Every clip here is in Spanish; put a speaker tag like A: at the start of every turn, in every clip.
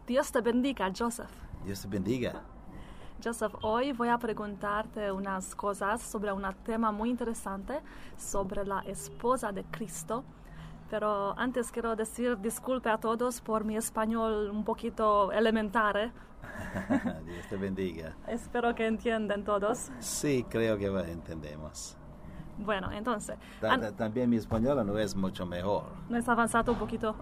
A: Dios te bendiga, Joseph.
B: Dios te bendiga.
A: Joseph, hoy voy a preguntarte unas cosas sobre un tema muy interesante, sobre la esposa de Cristo. Pero antes quiero decir disculpe a todos por mi español un poquito elemental.
B: Dios te bendiga.
A: Espero que entiendan todos.
B: Sí, creo que entendemos.
A: Bueno, entonces...
B: También mi español no es mucho mejor.
A: ¿No es avanzado un poquito?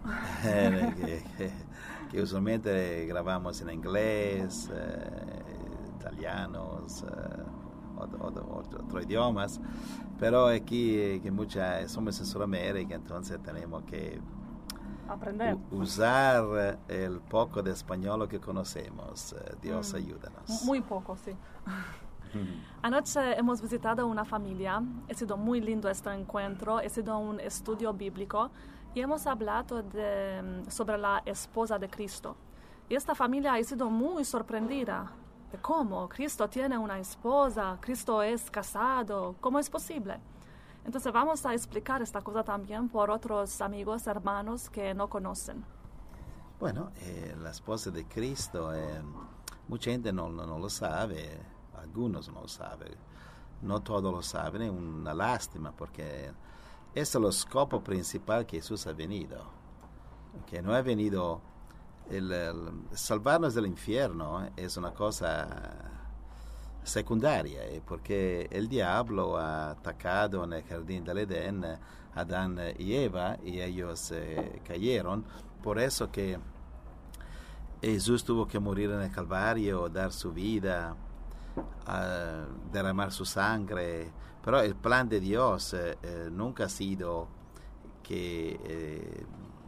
B: que usualmente grabamos en inglés, italianos, otros idiomas, pero aquí que somos en Sudamérica, entonces tenemos que
A: aprender.
B: Usar el poco de español que conocemos. Dios ayúdanos.
A: Muy poco, sí. Anoche hemos visitado una familia, ha sido muy lindo este encuentro, ha sido un estudio bíblico y hemos hablado sobre la esposa de Cristo. Y esta familia ha sido muy sorprendida de cómo Cristo tiene una esposa, Cristo es casado, ¿cómo es posible? Entonces vamos a explicar esta cosa también por otros amigos, hermanos que no conocen.
B: Bueno, la esposa de Cristo, mucha gente no lo sabe. Algunos no lo saben, no todos lo saben, es una lástima porque es el scopo principal que Jesús ha venido, que no ha venido salvarnos del infierno, es una cosa secundaria, porque el diablo ha atacado en el jardín del Edén a Adán y Eva y ellos cayeron, por eso que Jesús tuvo que morir en el Calvario, dar su vida, derramar su sangre, pero el plan de Dios nunca ha sido que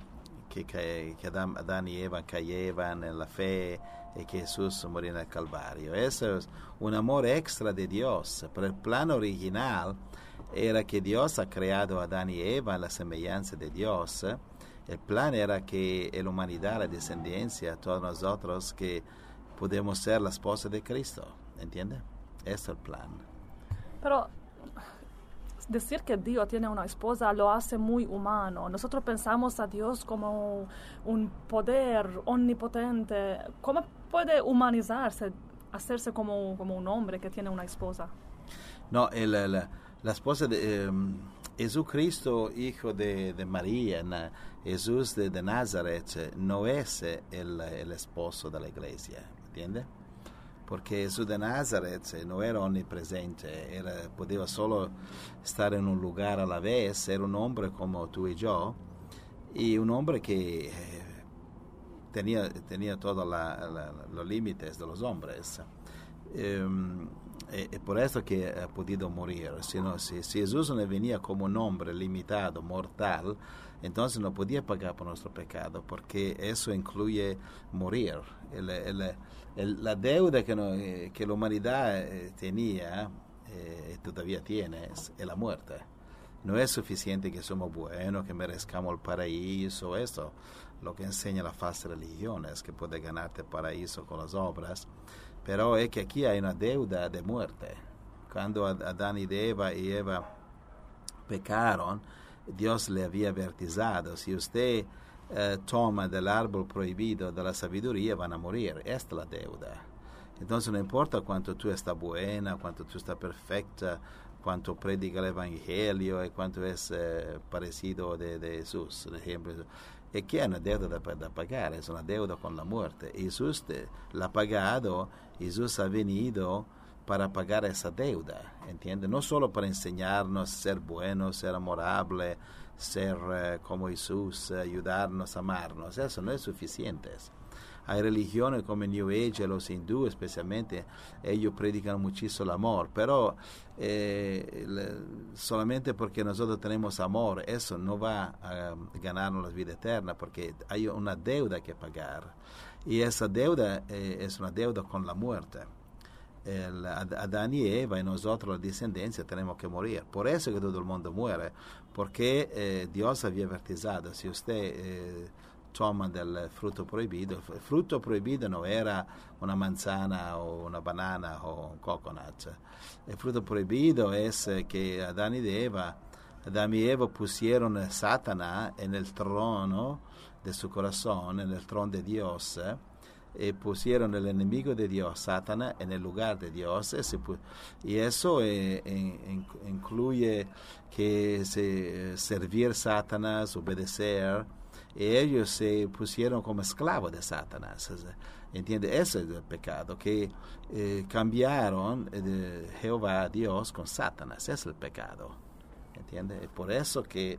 B: Adán y Eva cayeran en la fe y que Jesús murió en el Calvario. Eso es un amor extra de Dios, pero el plan original era que Dios ha creado a Adán y Eva en la semejanza de Dios. El plan era que la humanidad, la descendencia, todos nosotros que podemos ser la esposa de Cristo. ¿Entiende? Ese es el plan.
A: Pero decir que Dios tiene una esposa lo hace muy humano. Nosotros pensamos a Dios como un poder omnipotente. ¿Cómo puede humanizarse, hacerse como un hombre que tiene una esposa?
B: No, la esposa de Jesucristo, hijo de María, Jesús de Nazaret, no es el esposo de la iglesia. ¿Entiende? Porque Jesús de Nazaret no era omnipresente, podía solo estar en un lugar a la vez, era un hombre como tú y yo, y un hombre que tenía todos los límites de los hombres. Y por eso que ha podido morir. Si Jesús no venía como un hombre limitado, mortal, entonces no podía pagar por nuestro pecado, porque eso incluye morir. La deuda que la humanidad tenía y todavía tiene es la muerte. No es suficiente que somos buenos, que merezcamos el paraíso, eso. Lo que enseña la falsa religión es que puedes ganarte el paraíso con las obras, pero es que aquí hay una deuda de muerte. Cuando Adán y Eva pecaron, Dios le había advertido: si usted toma del árbol prohibido de la sabiduría, van a morir. Esta es la deuda. Entonces no importa cuánto tú estás buena, cuánto tú estás perfecta, cuánto predica el evangelio y cuánto es parecido de Jesús, por ejemplo. Es que hay una deuda de pagar, es una deuda con la muerte. Jesús la ha pagado, Jesús ha venido para pagar esa deuda, ¿entiendes? No solo para enseñarnos a ser buenos, ser amables, ser como Jesús, ayudarnos, amarnos. Eso no es suficiente. Hay religiones como New Age, los hindúes especialmente, ellos predican muchísimo el amor, pero solamente porque nosotros tenemos amor, eso no va a ganarnos la vida eterna, porque hay una deuda que pagar, y esa deuda es una deuda con la muerte. Adán y Eva y nosotros, la descendencia, tenemos que morir. Por eso que todo el mundo muere, porque Dios había advertido: si usted toma del fruto prohibido, el fruto prohibido no era una manzana o una banana o un coconut. El fruto prohibido es que Adán y Eva pusieron a Satanás en el trono de su corazón, en el trono de Dios, pusieron el enemigo de Dios, Satanás, en el lugar de Dios. Y eso incluye que servir a Satanás, obedecer. Y ellos se pusieron como esclavos de Satanás. ¿Entiende? Ese es el pecado, que cambiaron de Jehová a Dios con Satanás. Ese es el pecado. ¿Entiende? Por eso que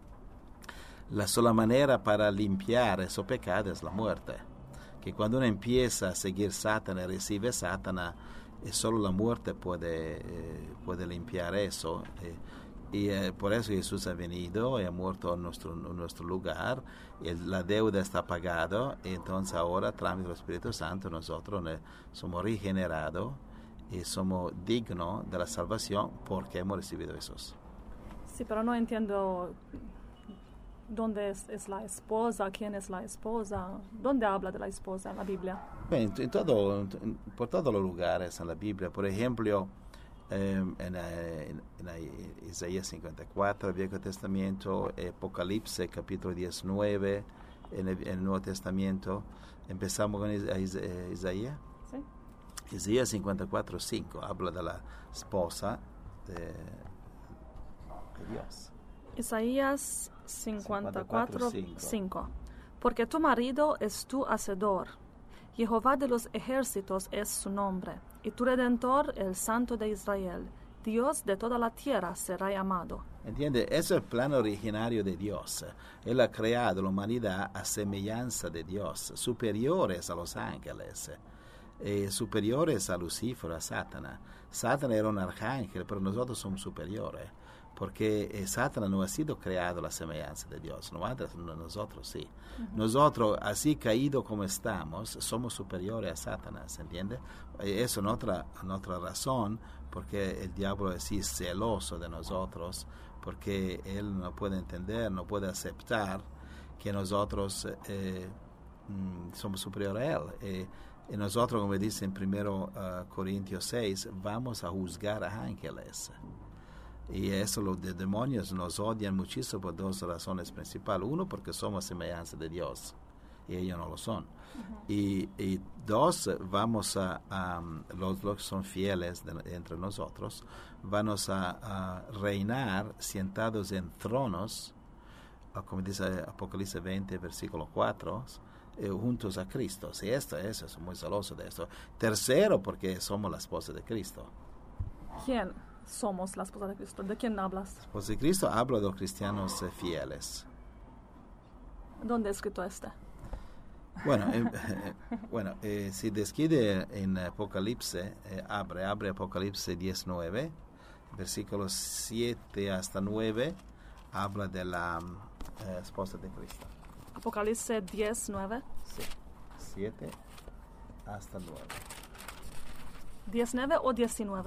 B: la sola manera para limpiar ese pecado es la muerte. Que cuando uno empieza a seguir Satanás, recibe Satanás, solo la muerte puede limpiar eso. Y por eso Jesús ha venido y ha muerto en nuestro lugar. La deuda está pagada. Y entonces ahora, a través del Espíritu Santo, nosotros somos regenerados y somos dignos de la salvación porque hemos recibido Jesús.
A: Sí, pero no entiendo dónde es la esposa, quién es la esposa, dónde habla de la esposa en la Biblia.
B: Por todos los lugares en la Biblia. Por ejemplo, en Isaías 54, el Viejo Testamento, Apocalipsis, capítulo 19, en el Nuevo Testamento. Empezamos con Isaías. Sí. Isaías 54, 5, habla de la esposa de Dios.
A: Isaías 54, 5. Porque tu marido es tu hacedor, Jehová de los ejércitos es su nombre, y tu Redentor, el Santo de Israel, Dios de toda la tierra será llamado.
B: ¿Entiende? Ese es el plan originario de Dios. Él ha creado la humanidad a semejanza de Dios, superiores a los ángeles, superiores a Lucifer, a Satanás. Satanás era un arcángel, pero nosotros somos superiores, porque Satanás no ha sido creado a la semejanza de Dios, nosotros sí. Uh-huh. Nosotros, así caídos como estamos, somos superiores a Satanás, ¿entiende? Eso es otra razón, porque el diablo es así celoso de nosotros, porque él no puede entender, no puede aceptar que nosotros somos superiores a él. Y nosotros, como dice en 1 Corintios 6, vamos a juzgar a ángeles. Y eso, los demonios nos odian muchísimo por dos razones principales. Uno, porque somos semejanza de Dios y ellos no lo son. Uh-huh. Y dos, vamos los que son fieles entre nosotros, vamos a reinar sentados en tronos, como dice Apocalipsis 20, versículo 4, juntos a Cristo. Y eso es muy celoso de esto. Tercero, porque somos la esposa de Cristo.
A: ¿Quién somos la esposa de Cristo? ¿De quién hablas?
B: La esposa de Cristo habla de los cristianos fieles.
A: ¿Dónde es escrito
B: Bueno, si describe en Apocalipsis, abre Apocalipsis 19, versículos 7 hasta 9, habla de la esposa de Cristo.
A: Apocalipsis 19.
B: Sí, 7 hasta 9.
A: ¿19 o 19?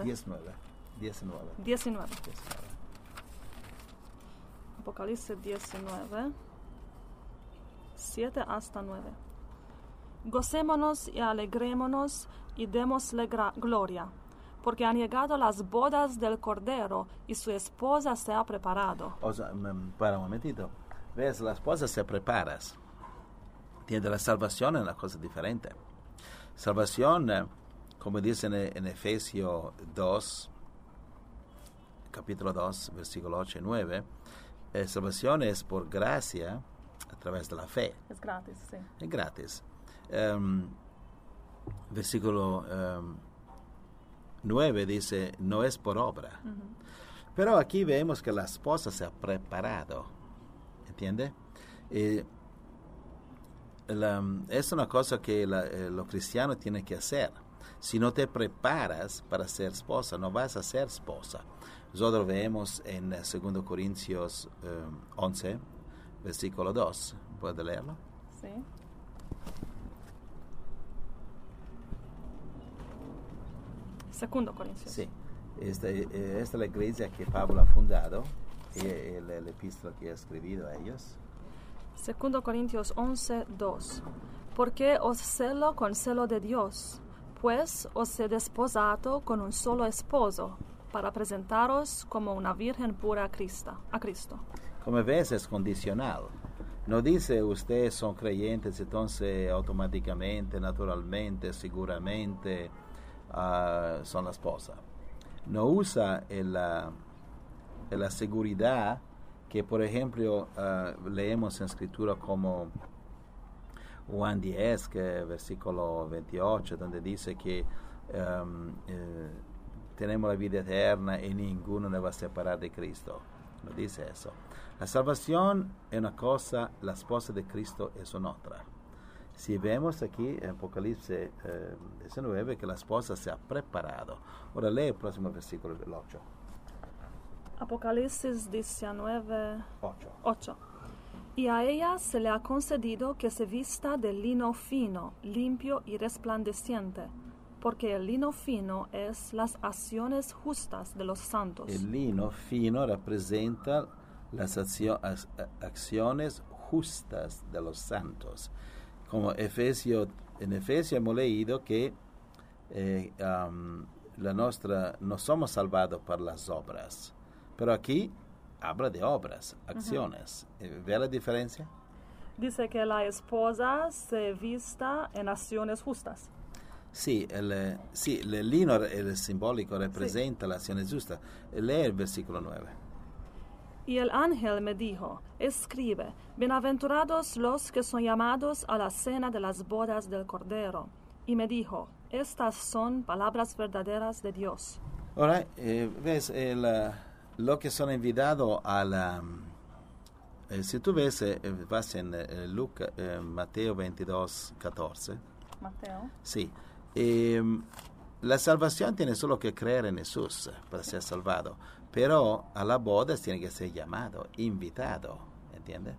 B: 19.
A: Apocalipsis 19, 7 hasta 9. Gocémonos y alegrémonos y démosle gloria, porque han llegado las bodas del Cordero y su esposa se ha preparado.
B: O sea, para un momentito. ¿Ves? La esposa se prepara. Tiene la salvación es una cosa diferente. Salvación, como dice en Efesios 2, capítulo 2, versículo 8 y 9, salvación es por gracia a través de la fe.
A: Es gratis, sí.
B: Es gratis. Versículo 9 dice, no es por obra. Uh-huh. Pero aquí vemos que la esposa se ha preparado. ¿Entiende? Es una cosa que los cristianos tienen que hacer. Si no te preparas para ser esposa, no vas a ser esposa. Nosotros vemos en 2 Corintios 11, versículo 2. ¿Puede leerlo?
A: Sí. Segundo Corintios.
B: Sí. Esta es la iglesia que Pablo ha fundado, sí. Y el epístola que ha escrito a ellos.
A: 2 Corintios 11, 2. Porque os celo con celo de Dios, pues os he desposado con un solo esposo, para presentaros como una virgen pura a Cristo.
B: Como ves, es condicional. No dice ustedes son creyentes, entonces automáticamente, naturalmente, seguramente son la esposa. No usa la seguridad que, por ejemplo, leemos en Escritura como Juan 10, versículo 28, donde dice que tenemos la vida eterna y ninguno nos va a separar de Cristo. No dice eso. La salvación es una cosa, la esposa de Cristo es una otra. Si vemos aquí en Apocalipsis 19 que la esposa se ha preparado. Ahora lee el próximo versículo, el 8.
A: Apocalipsis 19,
B: 8.
A: 8. Y a ella se le ha concedido que se vista de lino fino, limpio y resplandeciente, porque el lino fino es las acciones justas de los santos.
B: El lino fino representa las acciones justas de los santos. Como en Efesios hemos leído que no somos salvados por las obras, pero aquí habla de obras, acciones. ¿Ve la diferencia?
A: Dice que la esposa se vista en acciones justas.
B: Sí, el lino, el simbólico, representa las acciones justas. Lee el versículo 9.
A: Y el ángel me dijo, escribe, bienaventurados los que son llamados a la cena de las bodas del Cordero. Y me dijo, estas son palabras verdaderas de Dios.
B: Ahora, ves, lo que son invitados a la... si tú ves, vas en Mateo 22, 14.
A: Mateo.
B: Sí. La salvación tiene solo que creer en Jesús para ser salvado. Pero a la boda tiene que ser llamado, invitado. ¿Entiendes?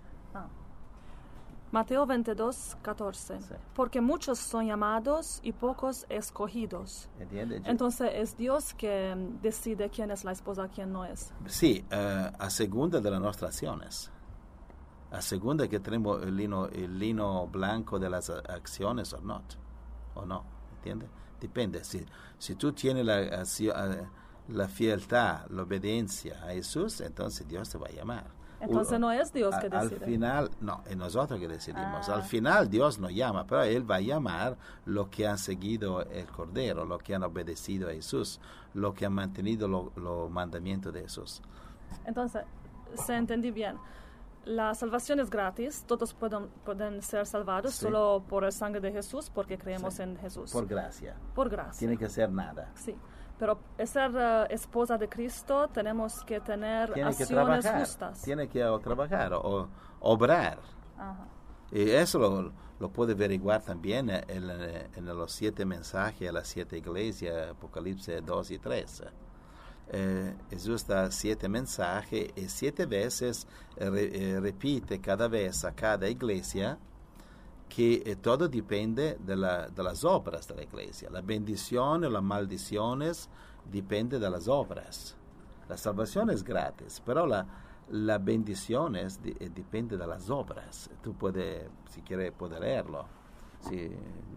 A: Mateo 22, 14.
B: Sí.
A: Porque muchos son llamados y pocos escogidos.
B: ¿Entiendes?
A: Entonces es Dios que decide quién es la esposa, quién no es.
B: Sí, a segunda de las nuestras acciones. A segunda que tenemos el lino blanco de las acciones o no. ¿Entiendes? Depende. Si tú tienes la fideltad, la obediencia a Jesús, entonces Dios te va a llamar.
A: Entonces no es Dios que decide.
B: Al final, no, es nosotros que decidimos. Al final Dios nos llama, pero Él va a llamar los que han seguido el Cordero, los que han obedecido a Jesús, los que han mantenido los mandamientos de Jesús.
A: Entonces, se entendí bien. La salvación es gratis, todos pueden ser salvados solo por el sangre de Jesús, porque creemos en Jesús.
B: Por gracia.
A: Por gracia.
B: Tiene que hacer nada.
A: Sí, pero ser esposa de Cristo tenemos que tener acciones justas.
B: Tiene que trabajar o obrar.
A: Ajá.
B: Y eso lo puede averiguar también en los 7 mensajes a las 7 iglesias, Apocalipsis 2 y 3. Jesús da 7 mensajes y 7 veces repite cada vez a cada iglesia que todo depende de las obras de la iglesia. La bendición y las maldiciones dependen de las obras. La salvación es gratis, pero la bendición depende de las obras. Tú puedes, si quieres, poder leerlo. Sí,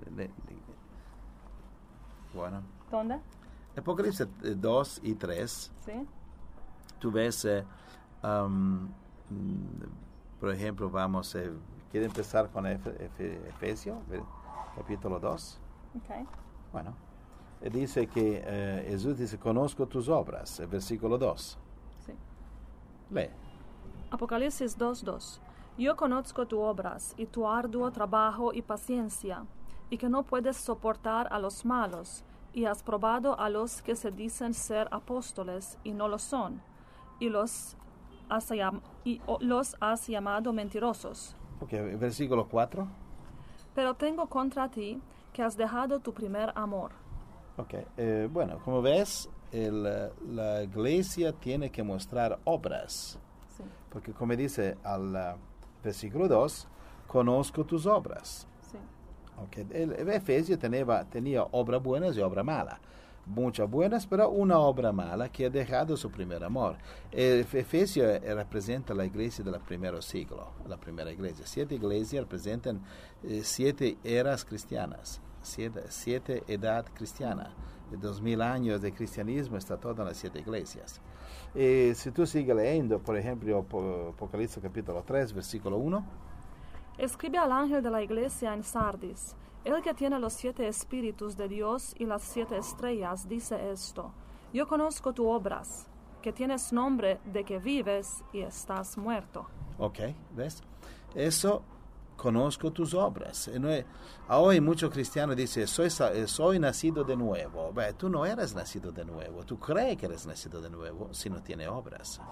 B: bueno.
A: ¿Dónde?
B: Apocalipsis 2 y 3.
A: Sí.
B: Tú ves, por ejemplo, ¿quiere empezar con Efesios, capítulo 2?
A: Okay.
B: Bueno, dice que Jesús dice, conozco tus obras, el versículo 2.
A: Sí.
B: Lee.
A: Apocalipsis 2:2. Yo conozco tus obras y tu arduo trabajo y paciencia, y que no puedes soportar a los malos, y has probado a los que se dicen ser apóstoles y no lo son, y los has llamado mentirosos.
B: Ok, versículo 4.
A: Pero tengo contra ti que has dejado tu primer amor.
B: Ok, bueno, como ves, la iglesia tiene que mostrar obras.
A: Sí.
B: Porque como dice al versículo 2, conozco tus obras.
A: Sí.
B: Okay. El Efesio tenía obras buenas y obras malas. Muchas buenas, pero una obra mala que ha dejado su primer amor. El Efesio representa la iglesia del primer siglo, la primera iglesia. 7 iglesias representan 7 eras cristianas, 7 edad cristiana. De 2000 años de cristianismo está todo en las 7 iglesias. Si tú sigues leyendo, por ejemplo, Apocalipsis capítulo 3, versículo 1.
A: Escribe al ángel de la iglesia en Sardis: el que tiene los 7 espíritus de Dios y las 7 estrellas dice esto: yo conozco tus obras, que tienes nombre de que vives y estás muerto.
B: Ok, ¿ves? Eso, conozco tus obras. Hoy muchos cristianos dicen, soy nacido de nuevo. Tú no eres nacido de nuevo. Tú crees que eres nacido de nuevo si no tienes obras.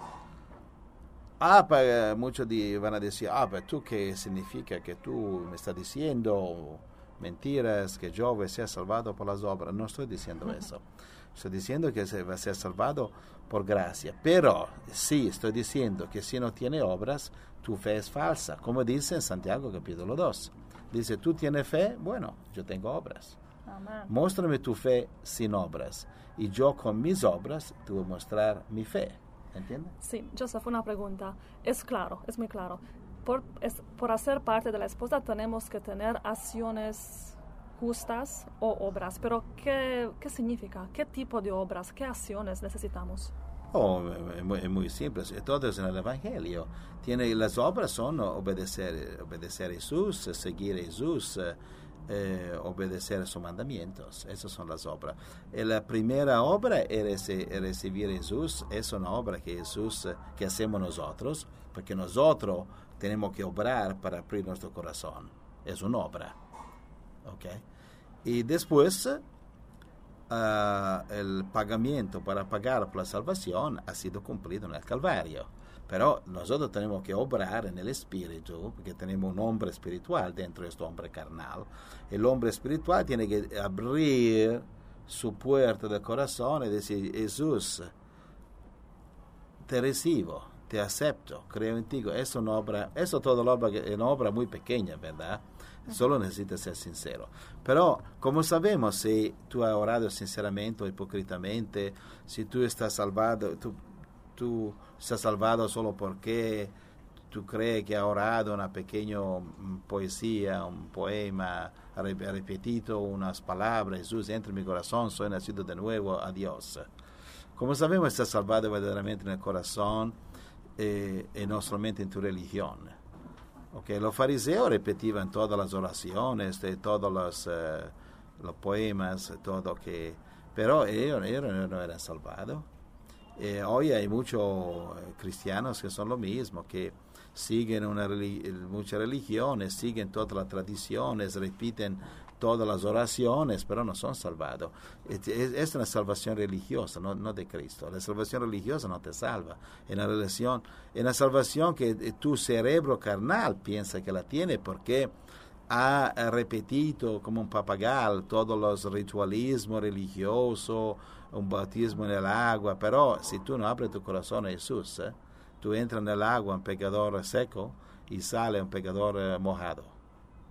B: Muchos van a decir, pero ¿tú qué significa que tú me estás diciendo mentiras, que yo voy a ser salvado por las obras? No estoy diciendo eso. Estoy diciendo que se va a ser salvado por gracia. Pero sí, estoy diciendo que si no tiene obras, tu fe es falsa. Como dice en Santiago capítulo 2. Dice, ¿tú tienes fe? Bueno, yo tengo obras.
A: Amén.
B: Muéstrame tu fe sin obras. Y yo con mis obras te voy a mostrar mi fe. ¿Entiendes?
A: Sí, Joseph, una pregunta. Es claro, es muy claro. Por hacer parte de la esposa tenemos que tener acciones justas o obras. Pero ¿qué significa? ¿Qué tipo de obras? ¿Qué acciones necesitamos?
B: Es muy simple. Todo es en el Evangelio. Las obras son obedecer a Jesús, seguir a Jesús, obedecer a sus mandamientos. Esas son las obras. La primera obra es recibir a Jesús. Es una obra que hacemos nosotros, porque nosotros tenemos que obrar para abrir nuestro corazón. Es una obra. Okay. Y después el pagamiento para pagar por la salvación ha sido cumplido en el Calvario. Pero nosotros tenemos que obrar en el Espíritu, porque tenemos un hombre espiritual dentro de este hombre carnal. El hombre espiritual tiene que abrir su puerta del corazón y decir, Jesús, te recibo, te acepto, creo en ti. Es una obra, una obra muy pequeña, ¿verdad? Solo necesitas ser sincero. Pero, ¿cómo sabemos si tú has orado sinceramente o hipócritamente? Si tú estás salvado, tú estás salvado solo porque tú crees que has orado una pequeña poesía, un poema, ha repetido unas palabras, Jesús, entra en mi corazón, soy nacido de nuevo, adiós. ¿Cómo sabemos si estás salvado verdaderamente en el corazón y no solamente en tu religión? Okay, los fariseos repetían todas las oraciones, todos los poemas, pero ellos no eran salvados. Hoy hay muchos cristianos que son lo mismo, que siguen muchas religiones, siguen todas las tradiciones, repiten todas las oraciones, pero no son salvados. Es una salvación religiosa, no de Cristo. La salvación religiosa no te salva. En la salvación que tu cerebro carnal piensa que la tiene porque ha repetido como un papagayo todos los ritualismos religiosos, un bautismo en el agua, pero si tú no abres tu corazón a Jesús, tú entras en el agua un pecador seco y sale un pecador mojado.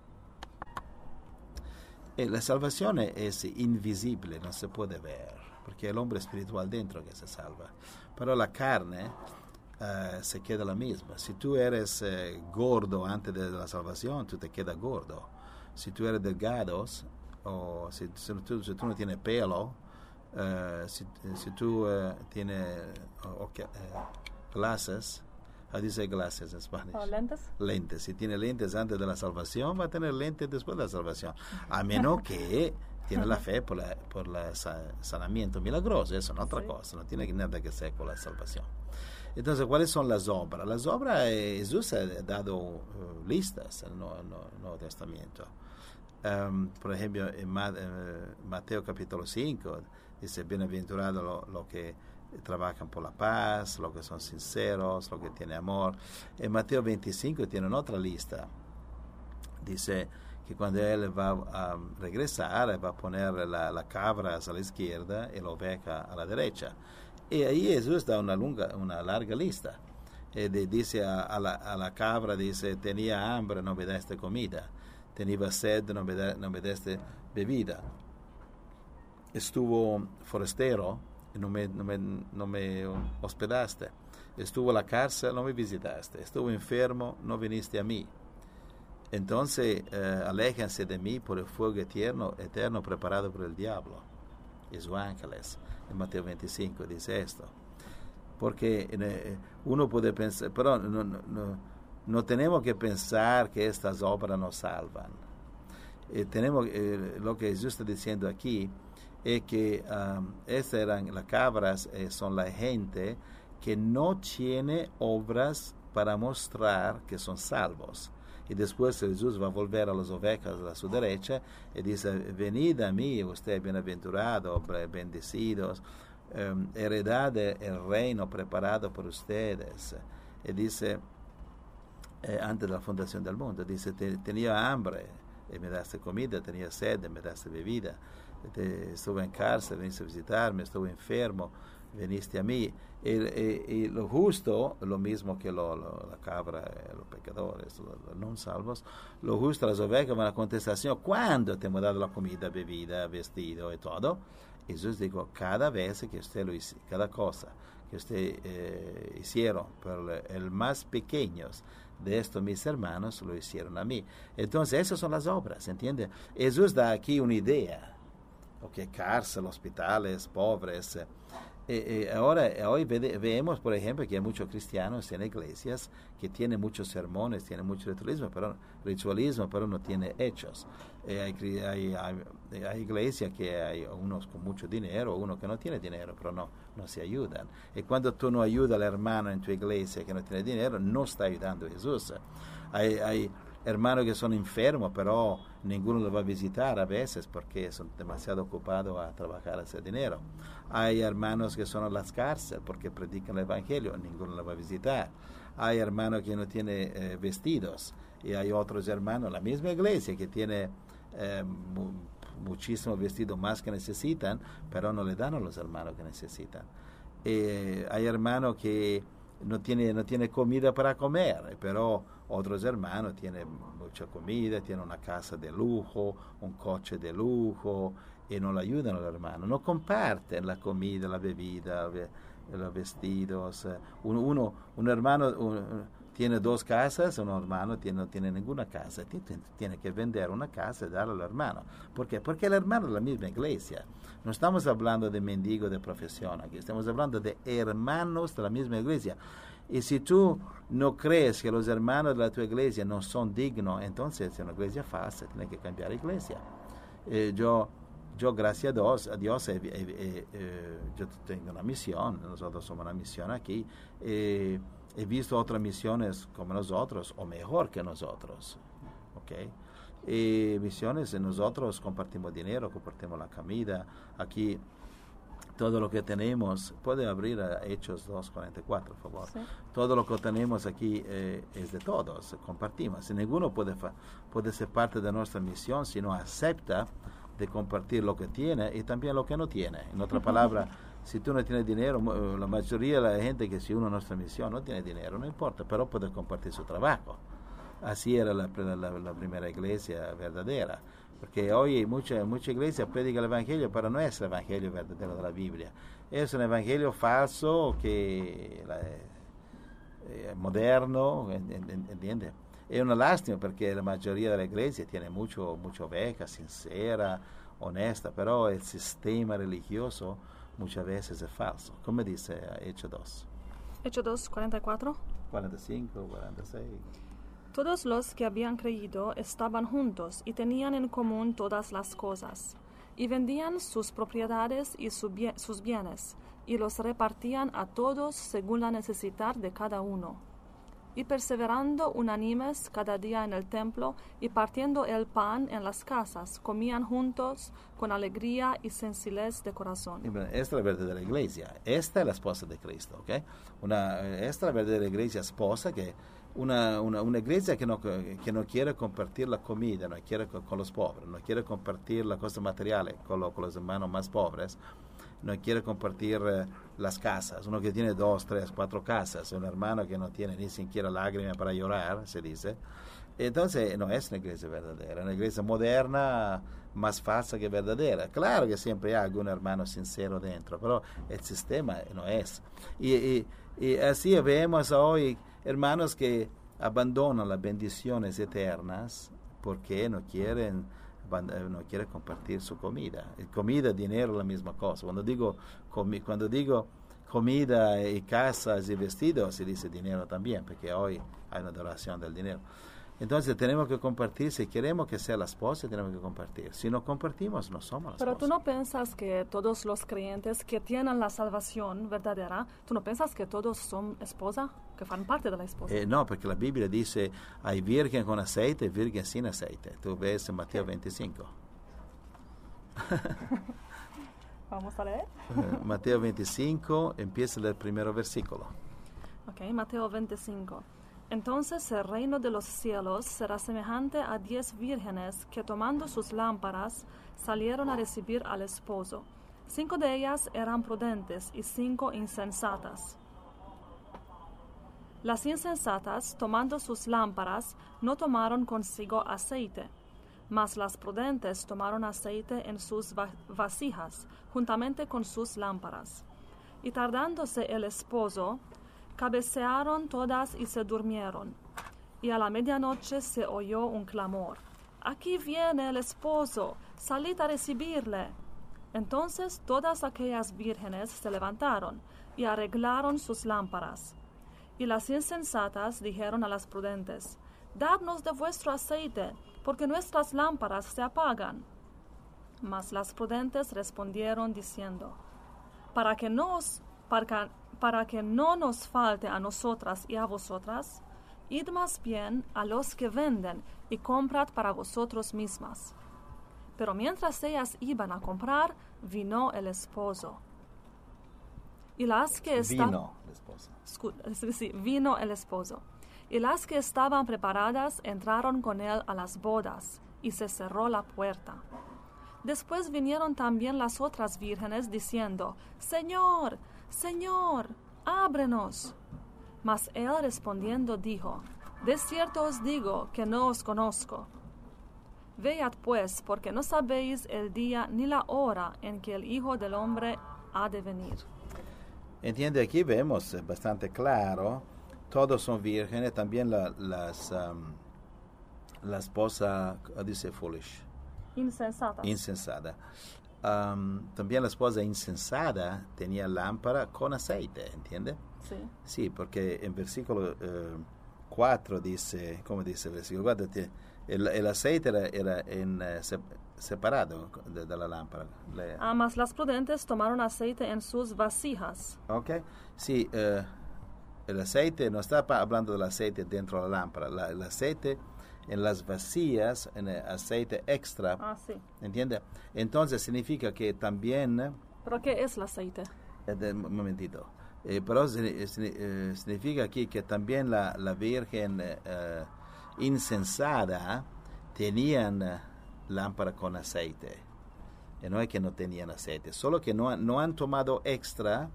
B: La salvación es invisible, no se puede ver, porque el hombre espiritual dentro que se salva. Pero la carne se queda la misma. Si tú eres gordo antes de la salvación, tú te quedas gordo. Si tú eres delgado, o si tú no tienes pelo, si tú tienes glasses, dice glasses en español.
A: ¿Lentes?
B: Lentes. Si tiene lentes antes de la salvación, va a tener lentes después de la salvación. A menos que tiene la fe por el sanamiento milagroso. Eso es otra cosa. No tiene nada que ver con la salvación. Entonces, ¿cuáles son las obras? Las obras, Jesús ha dado listas en el Nuevo Testamento. Por ejemplo, en Mateo capítulo 5, dice, bienaventurados los que trabajan por la paz, los que son sinceros, los que tienen amor. En Mateo 25 tienen otra lista. Dice que cuando él va a regresar, va a poner la cabra a la izquierda y la oveja a la derecha. Y ahí Jesús da una larga lista. Dice a la cabra, dice, tenía hambre, no me diste comida. Tenía sed, no me diste bebida. Estuvo forastero, no me hospedaste. Estuvo en la cárcel, no me visitaste. Estuvo enfermo, no viniste a mí. Entonces, aléjense de mí por el fuego eterno preparado por el diablo y sus ángeles. En Mateo 25 dice esto. porque uno puede pensar, pero no tenemos que pensar que estas obras nos salvan. Tenemos lo que Jesús está diciendo aquí es que las cabras son la gente que no tiene obras para mostrar que son salvos. Y después Jesús va a volver a las ovejas a su derecha y dice, venid a mí, ustedes bienaventurados, bendecidos, heredad el reino preparado por ustedes. Y dice, antes de la fundación del mundo, dice, tenía hambre y me daste comida, tenía sed y me daste bebida, estuve en cárcel, viniste a visitarme, estuve enfermo, viniste a mí. Y lo justo, lo mismo que la cabra, los pecadores, los no salvos, lo justo, las ovejas van a contestación, ¿cuándo te hemos dado la comida, bebida, vestido y todo? Jesús dijo, cada vez que usted lo hizo, cada cosa que usted hicieron por el más pequeños de estos mis hermanos, lo hicieron a mí. Entonces, esas son las obras, ¿entiende? Jesús da aquí una idea, cárcel, hospitales, pobres. Hoy vemos, por ejemplo, que hay muchos cristianos en iglesias que tienen muchos sermones, tienen mucho ritualismo, pero no tienen hechos. Hay iglesias que hay unos con mucho dinero, uno que no tiene dinero, pero no se ayudan. Y cuando tú no ayudas al hermano en tu iglesia que no tiene dinero, no está ayudando a Jesús. Hay hermanos que son enfermos, pero ninguno los va a visitar a veces porque son demasiado ocupados a trabajar, a hacer dinero. Hay hermanos que son en las cárceles porque predican el evangelio, ninguno los va a visitar. Hay hermanos que no tienen vestidos y hay otros hermanos, la misma iglesia que tiene muchísimos vestidos más que necesitan, pero no le dan a los hermanos que necesitan. Hay hermanos que no tiene comida para comer, pero otros hermanos tienen mucha comida, tienen una casa de lujo, un coche de lujo, y no le ayudan a los hermanos, no comparten la comida, la bebida, los vestidos. Un hermano tiene 2 casas, un hermano no tiene ninguna casa, tiene que vender una casa y darla al hermano. ¿Por qué? Porque el hermano es la misma iglesia. No estamos hablando de mendigos de profesión aquí, estamos hablando de hermanos de la misma iglesia. Y si tú no crees que los hermanos de tu iglesia no son dignos, entonces es una iglesia falsa, tienes que cambiar de iglesia. Yo gracias a Dios, yo tengo una misión, nosotros somos una misión aquí, he visto otras misiones como nosotros, o mejor que nosotros, misiones, nosotros compartimos dinero, compartimos la comida, aquí todo lo que tenemos, puede abrir a Hechos 2:44, por favor. Sí. Todo lo que tenemos aquí es de todos, compartimos. Y ninguno puede ser parte de nuestra misión si no acepta de compartir lo que tiene y también lo que no tiene. En otra palabra, si tú no tienes dinero, la mayoría de la gente que se une a nuestra misión no tiene dinero, no importa, pero puede compartir su trabajo. Así era la primera iglesia verdadera. Porque hoy mucha iglesia predica el evangelio, pero no es el evangelio verdadero de la Biblia. Es un evangelio falso que moderno, ¿entiende? Es una lástima porque la mayoría de la iglesia tiene mucha oveja, sincera, honesta, pero el sistema religioso muchas veces es falso. ¿Cómo dice Hechos 2?
A: Hechos 2, 44.
B: 45, 46.
A: Todos los que habían creído estaban juntos y tenían en común todas las cosas, y vendían sus propiedades y sus bienes, y los repartían a todos según la necesidad de cada uno. Y perseverando unánimes cada día en el templo, y partiendo el pan en las casas, comían juntos con alegría y sencillez de corazón.
B: Esta es la verdadera iglesia, esta es la esposa de Cristo, ¿ok? Esta es la verdadera iglesia esposa que una iglesia que no quiere compartir la comida, no quiere con los pobres, no quiere compartir las cosas materiales con los hermanos más pobres, no quiere compartir las casas, uno que tiene 2, 3, 4 casas, un hermano que no tiene ni siquiera lágrimas para llorar, se dice. Entonces no es una iglesia verdadera, una iglesia moderna, más falsa que verdadera. Claro que siempre hay algún hermano sincero dentro, pero el sistema no es. Y así vemos hoy hermanos que abandonan las bendiciones eternas porque no quieren compartir su comida. Comida, dinero, la misma cosa. Cuando digo comida y casas y vestidos, y dice dinero también, porque hoy hay una adoración del dinero. Entonces tenemos que compartir. Si queremos que sea la esposa, tenemos que compartir. Si no compartimos, no somos la esposa.
A: Pero tú no piensas que todos los creyentes que tienen la salvación verdadera, ¿tú no piensas que todos son esposa, que forman parte de la esposa?
B: No, porque la Biblia dice, hay virgen con aceite y virgen sin aceite. Tú ves en Mateo 25.
A: Vamos a leer.
B: Mateo 25, empieza el primer versículo.
A: Ok, Mateo 25. Entonces el reino de los cielos será semejante a 10 vírgenes que tomando sus lámparas salieron a recibir al esposo. 5 de ellas eran prudentes y 5 insensatas. Las insensatas, tomando sus lámparas, no tomaron consigo aceite, mas las prudentes tomaron aceite en sus vasijas, juntamente con sus lámparas. Y tardándose el esposo, cabecearon todas y se durmieron. Y a la medianoche se oyó un clamor: «Aquí viene el esposo, salid a recibirle». Entonces todas aquellas vírgenes se levantaron y arreglaron sus lámparas. Y las insensatas dijeron a las prudentes: «Dadnos de vuestro aceite, porque nuestras lámparas se apagan». Mas las prudentes respondieron diciendo: para que no nos falte a nosotras y a vosotras, id más bien a los que venden y comprad para vosotros mismas. Pero mientras ellas iban a comprar, vino el esposo. Y las que
B: Vino el esposo.
A: Vino el esposo. Y las que estaban preparadas entraron con él a las bodas, y se cerró la puerta. Después vinieron también las otras vírgenes diciendo: «Señor, Señor, ábrenos». Mas él respondiendo dijo: «De cierto os digo que no os conozco. Vead pues, porque no sabéis el día ni la hora en que el Hijo del Hombre ha de venir».
B: Entiende, aquí vemos bastante claro, todos son vírgenes, también la esposa, dice foolish. Insensata. También la esposa insensata tenía lámpara con aceite, ¿entiende?
A: Sí.
B: Sí, porque en versículo 4 dice, ¿cómo dice el versículo 4? El aceite era separado de la lámpara.
A: Mas las prudentes tomaron aceite en sus vasijas.
B: Ok, sí, el aceite, no está hablando del aceite dentro de la lámpara, el aceite en las vacías, en el aceite extra.
A: Sí.
B: ¿Entiende? Entonces significa que también...
A: ¿Pero qué es el aceite?
B: Un momentito. Pero significa aquí que también la virgen insensata tenían lámpara con aceite. Y no es que no tenían aceite, solo que no han tomado extra.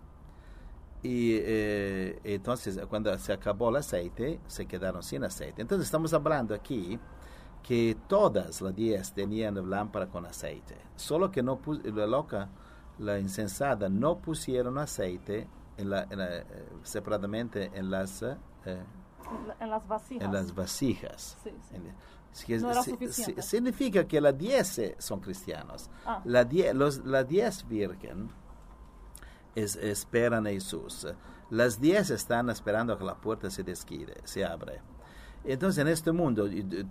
B: Y entonces cuando se acabó el aceite, se quedaron sin aceite. Entonces estamos hablando aquí que todas las 10 tenían lámpara con aceite. Solo que no la insensata, no pusieron aceite separadamente en las
A: vasijas.
B: En las vasijas.
A: Sí.
B: No
A: era suficiente.
B: Significa que las 10 son cristianos. Las 10 vírgenes esperan a Jesús. Las 10 están esperando que la puerta se abre. Entonces en este mundo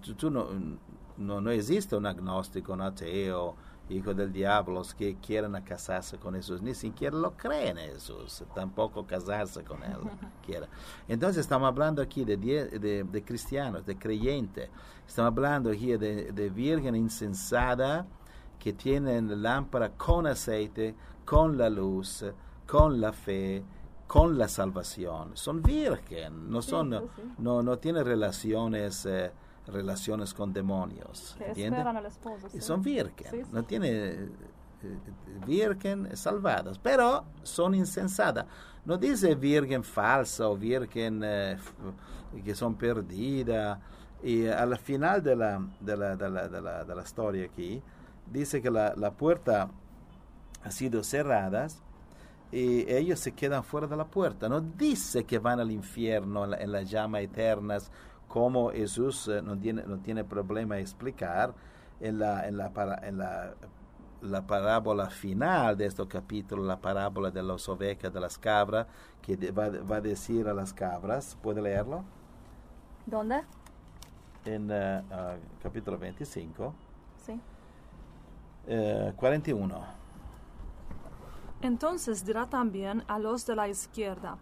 B: no existe un agnóstico, un ateo, hijo del diablo que quieran casarse con Jesús, ni siquiera lo creen en Jesús, tampoco casarse con él quiera. Entonces estamos hablando aquí de cristianos, de creyentes. Estamos hablando aquí de virgen insensata que tienen lámpara con aceite, con la luz, con la fe, con la salvación. Son virgen, no tienen relaciones con demonios.
A: Que esperan al esposo. Sí.
B: Son virgen,
A: Sí.
B: no tiene virgen salvadas, pero son insensatas. No dice virgen falsa o virgen que son perdidas. Y al final de la historia aquí dice que la puerta ha sido cerrada y ellos se quedan fuera de la puerta. No dice que van al infierno en las llamas eternas, como Jesús no tiene problema en explicar en la la parábola final de este capítulo, la parábola de las ovejas, de las cabras, que va a decir a las cabras. ¿Puede leerlo?
A: ¿Dónde?
B: En capítulo 25.
A: Sí.
B: 41.
A: Entonces dirá también a los de la izquierda: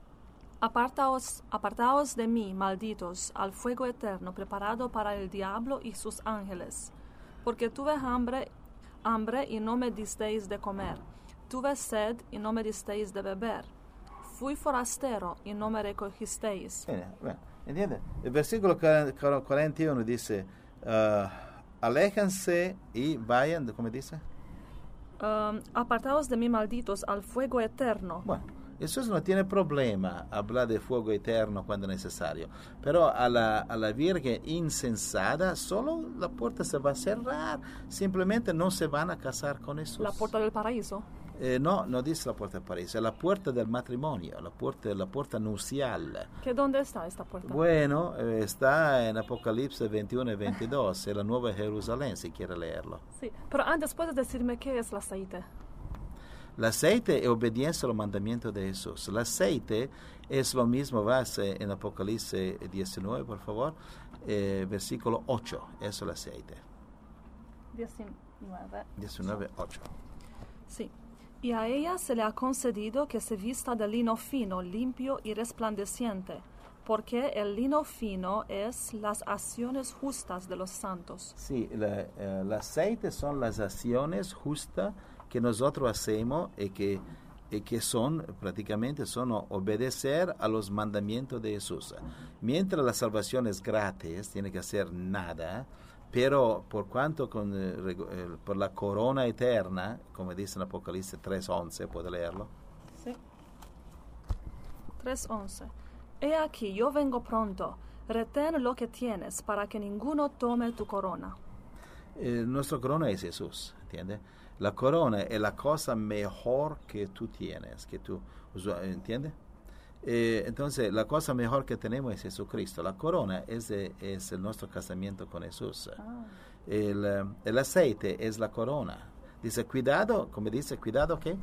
A: apartaos de mí, malditos, al fuego eterno preparado para el diablo y sus ángeles. Porque tuve hambre y no me disteis de comer. Tuve sed y no me disteis de beber. Fui forastero y no me recogisteis.
B: Bueno, ¿entiende? El versículo 41 dice, aléjense y vayan, ¿cómo dice?
A: Apartaos de mí, malditos, al fuego eterno.
B: Bueno, Jesús no tiene problema hablar de fuego eterno cuando necesario, pero a la Virgen insensata solo la puerta se va a cerrar, simplemente no se van a casar con Jesús.
A: La puerta del paraíso.
B: No dice la puerta del paraíso, es la puerta del matrimonio, la puerta nupcial.
A: ¿Dónde está esta puerta?
B: Bueno, está en Apocalipsis 21 y 22, es la Nueva Jerusalén, si quiere leerlo.
A: Sí, pero antes puedes decirme qué es el aceite.
B: El aceite es obediencia al mandamiento de Jesús. El aceite es lo mismo, base en Apocalipsis 19, por favor, versículo 8, eso es el aceite. 19, 8.
A: Sí. Y a ella se le ha concedido que se vista de lino fino, limpio y resplandeciente, porque el lino fino es las acciones justas de los santos.
B: Sí, el aceite son las acciones justas que nosotros hacemos y que son prácticamente obedecer a los mandamientos de Jesús. Mientras la salvación es gratis, tiene que hacer nada, pero por cuanto por la corona eterna, como dice en Apocalipsis 3:11, ¿puede leerlo?
A: Sí. 3:11. He aquí, yo vengo pronto, retén lo que tienes para que ninguno tome tu corona.
B: Nuestra corona es Jesús, ¿entiendes? La corona es la cosa mejor que tú tienes, ¿entiendes? Entonces, la cosa mejor que tenemos es Jesucristo. La corona es nuestro casamiento con Jesús. El aceite es la corona. Dice, cuidado, como dice, cuidado, ¿qué?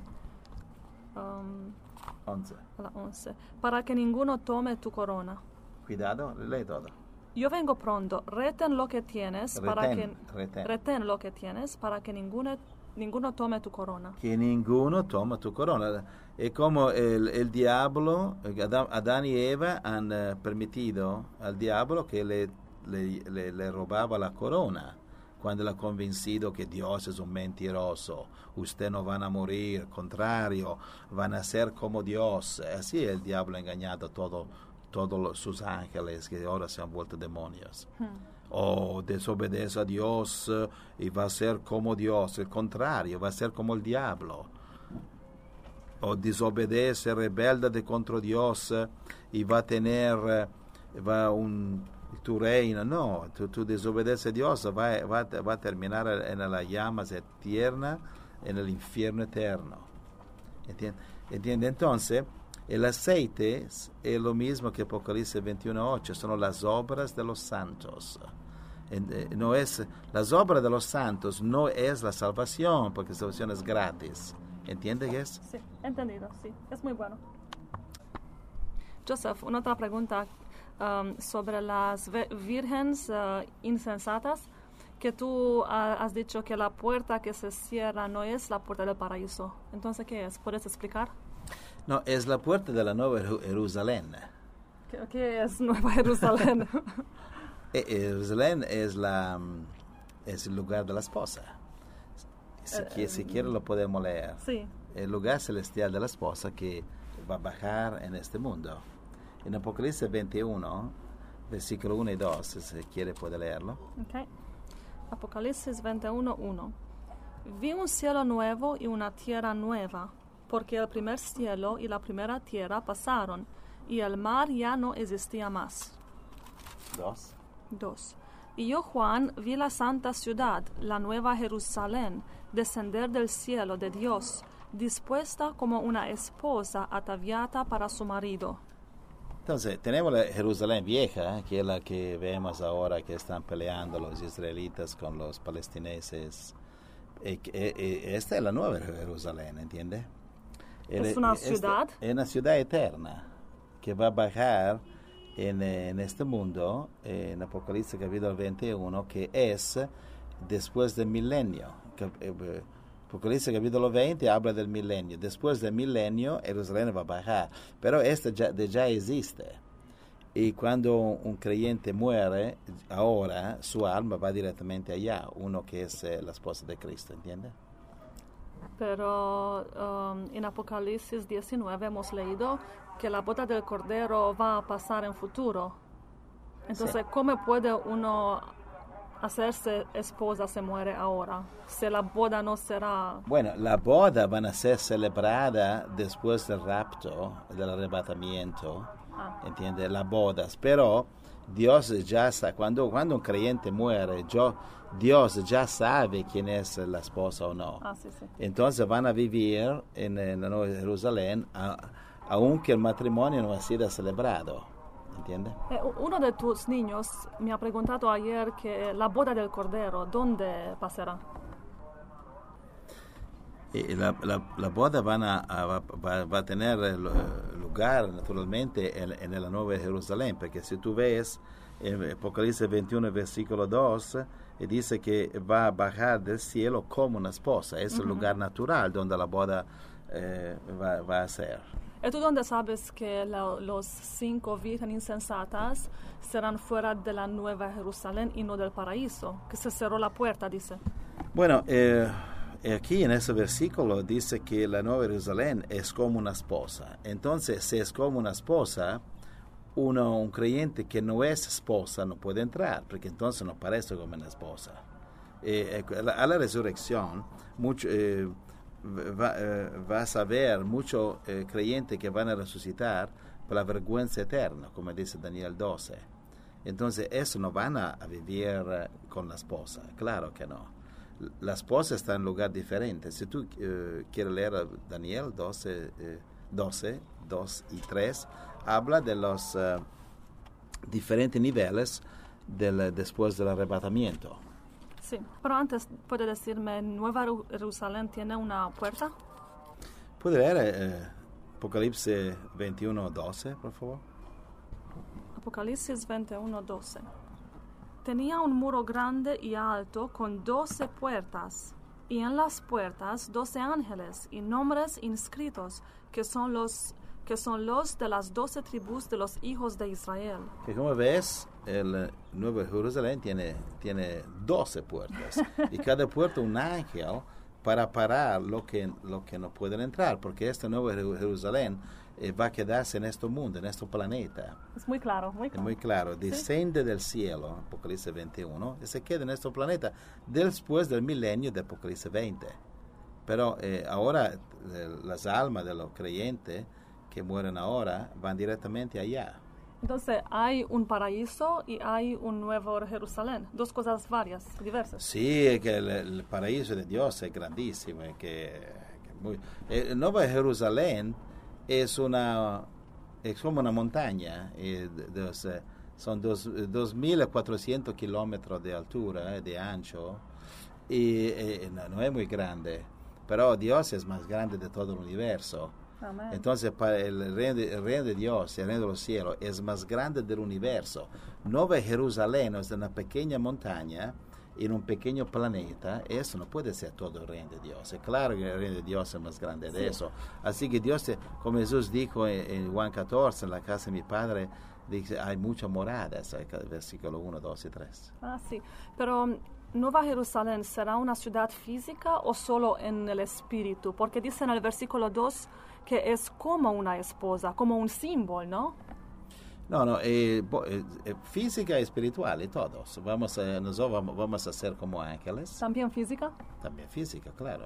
B: 11.
A: La 11. Para que ninguno tome tu corona.
B: Cuidado, lee todo.
A: Yo vengo pronto, retén lo que tienes retén lo que tienes para que ninguno tome tu corona.
B: Que ninguno toma tu corona. Es como el diablo, Adán y Eva han permitido al diablo que le robaba la corona. Cuando le ha convencido que Dios es un mentiroso, usted no van a morir, contrario, van a ser como Dios. Así el diablo ha engañado a todos sus ángeles que ahora se han vuelto demonios. O desobedece a Dios y va a ser como Dios, el contrario, va a ser como el diablo. O desobedece, rebelde contra Dios y va a tener tu reino. No, tú desobedeces a Dios, va a terminar en las llamas eternas, en el infierno eterno. ¿Entiende? Entonces, el aceite es lo mismo que Apocalipsis 21:8, son las obras de los santos. Las obras de los santos no es la salvación, porque la salvación es gratis. ¿Entiende qué es?
A: Sí, entendido, sí, es muy bueno. Joseph, una otra pregunta sobre las vírgenes insensatas, que tú has dicho que la puerta que se cierra no es la puerta del paraíso. Entonces, ¿qué es? ¿Puedes explicar?
B: No, es la puerta de la Nueva Jerusalén.
A: ¿Qué es Nueva Jerusalén?
B: Jerusalén es el lugar de la esposa. Si quiere lo podemos leer.
A: Sí.
B: El lugar celestial de la esposa que va a bajar en este mundo. En Apocalipsis 21, versículo 1 y 2, si quiere puede leerlo.
A: Okay. Apocalipsis 21:1. Vi un cielo nuevo y una tierra nueva, porque el primer cielo y la primera tierra pasaron, y el mar ya no existía más. 2. Y yo, Juan, vi la santa ciudad, la nueva Jerusalén, descender del cielo de Dios, dispuesta como una esposa ataviada para su marido.
B: Entonces, tenemos la Jerusalén vieja, que es la que vemos ahora que están peleando los israelitas con los palestineses Esta es la nueva Jerusalén, ¿entiendes?
A: ¿Es una ciudad?
B: Es una ciudad eterna que va a bajar en este mundo, en Apocalipsis capítulo 21, que es después del milenio. Apocalipsis capítulo 20 habla del milenio. Después del milenio, Jerusalén va a bajar. Pero esta ya existe. Y cuando un creyente muere, ahora su alma va directamente allá, uno que es la esposa de Cristo, ¿entiendes?
A: Pero en Apocalipsis 19 hemos leído que la boda del Cordero va a pasar en futuro. Entonces, ¿cómo puede uno hacerse esposa si muere ahora? Si la boda no será...
B: Bueno, la boda van a ser celebrada después del rapto, del arrebatamiento. ¿Entiendes? Las bodas, pero Dios ya sabe, cuando un creyente muere, Dios ya sabe quién es la esposa o no.
A: Sí.
B: Entonces van a vivir en la Nueva Jerusalén, aunque el matrimonio no ha sido celebrado. ¿Entiendes?
A: Uno de tus niños me ha preguntado ayer que la boda del Cordero, ¿dónde pasará?
B: La boda va a tener lugar naturalmente en la Nueva Jerusalén, porque si tú ves en Apocalipsis 21, versículo 2, dice que va a bajar del cielo como una esposa. Es el lugar natural donde la boda va a ser.
A: ¿Y tú dónde sabes que los 5 vírgenes insensatas serán fuera de la Nueva Jerusalén y no del paraíso? Que se cerró la puerta, dice.
B: Bueno, aquí en ese versículo dice que la Nueva Jerusalén es como una esposa. Entonces, si es como una esposa, un creyente que no es esposa no puede entrar, porque entonces no parece como una esposa. A la resurrección, vas a ver muchos creyentes que van a resucitar por la vergüenza eterna, como dice Daniel 12. Entonces, eso no van a vivir con la esposa, claro que no. La esposa está en un lugar diferente. Si tú quieres leer Daniel 12, 2 y 3, habla de los diferentes niveles después del arrebatamiento.
A: Sí, pero antes, ¿puede decirme, Nueva Jerusalén tiene una puerta?
B: ¿Puede leer Apocalipsis 21, 12, por favor?
A: Apocalipsis 21, 12. Tenía un muro grande y alto con 12 puertas, y en las puertas 12 ángeles y nombres inscritos, que son los de las 12 tribus de los hijos de Israel.
B: Que como ves, el Nuevo Jerusalén tiene 12 puertas, y cada puerta un ángel para parar lo que no pueden entrar, porque esta Nueva Jerusalén va a quedarse en este mundo, en este planeta.
A: Es muy claro, muy claro.
B: Es muy claro. Desciende del cielo, Apocalipsis 21, y se queda en este planeta después del milenio de Apocalipsis 20. Pero ahora las almas de los creyentes que mueren ahora van directamente allá.
A: Entonces, hay un paraíso y hay un nuevo Jerusalén. 2 cosas varias, diversas.
B: Sí, que el paraíso de Dios es grandísimo. Nueva Jerusalén es como una montaña. Son 2.400 kilómetros de altura, de ancho. Y no es muy grande. Pero Dios es más grande de todo el universo.
A: Amén.
B: Entonces, para el reino de Dios, el reino de los cielos, es más grande del universo. Nueva Jerusalén es una pequeña montaña en un pequeño planeta. Eso no puede ser todo el reino de Dios. Es claro que el reino de Dios es más grande de eso. Así que Dios, como Jesús dijo en Juan 14, en la casa de mi Padre, dice, hay muchas moradas, versículo 1, 2 y 3.
A: Sí, pero ¿Nueva Jerusalén será una ciudad física o solo en el espíritu? Porque dice en el versículo 2 que es como una esposa, como un símbolo, ¿no?
B: No, física y espiritual y todos. Nosotros vamos a ser como ángeles.
A: ¿También física?
B: También física, claro.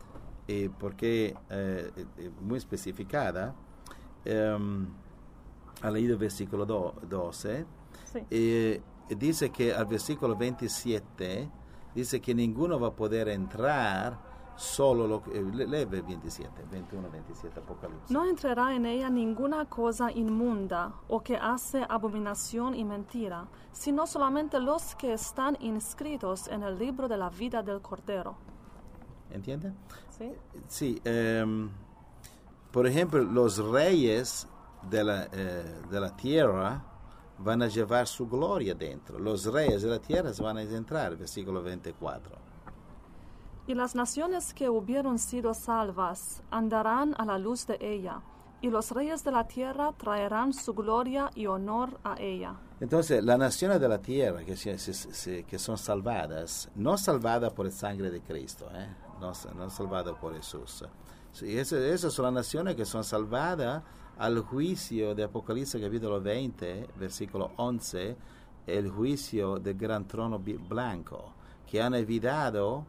B: Porque muy especificada, ha leído el versículo 12,
A: sí.
B: Dice que al versículo 27, dice que ninguno va a poder entrar, solo lee 21, 27, Apocalipsis.
A: No entrará en ella ninguna cosa inmunda o que hace abominación y mentira, sino solamente los que están inscritos en el libro de la vida del Cordero.
B: ¿entiende?
A: Sí.
B: Sí, por ejemplo, los reyes de la tierra van a llevar su gloria dentro. Los reyes de la tierra van a entrar, versículo 24.
A: Y las naciones que hubieron sido salvas andarán a la luz de ella, y los reyes de la tierra traerán su gloria y honor a ella.
B: Entonces, las naciones de la tierra que son salvadas, no salvadas por el sangre de Cristo, no salvadas por Jesús. Sí, esas son las naciones que son salvadas al juicio de Apocalipsis capítulo 20, versículo 11, el juicio del gran trono blanco, que han evitado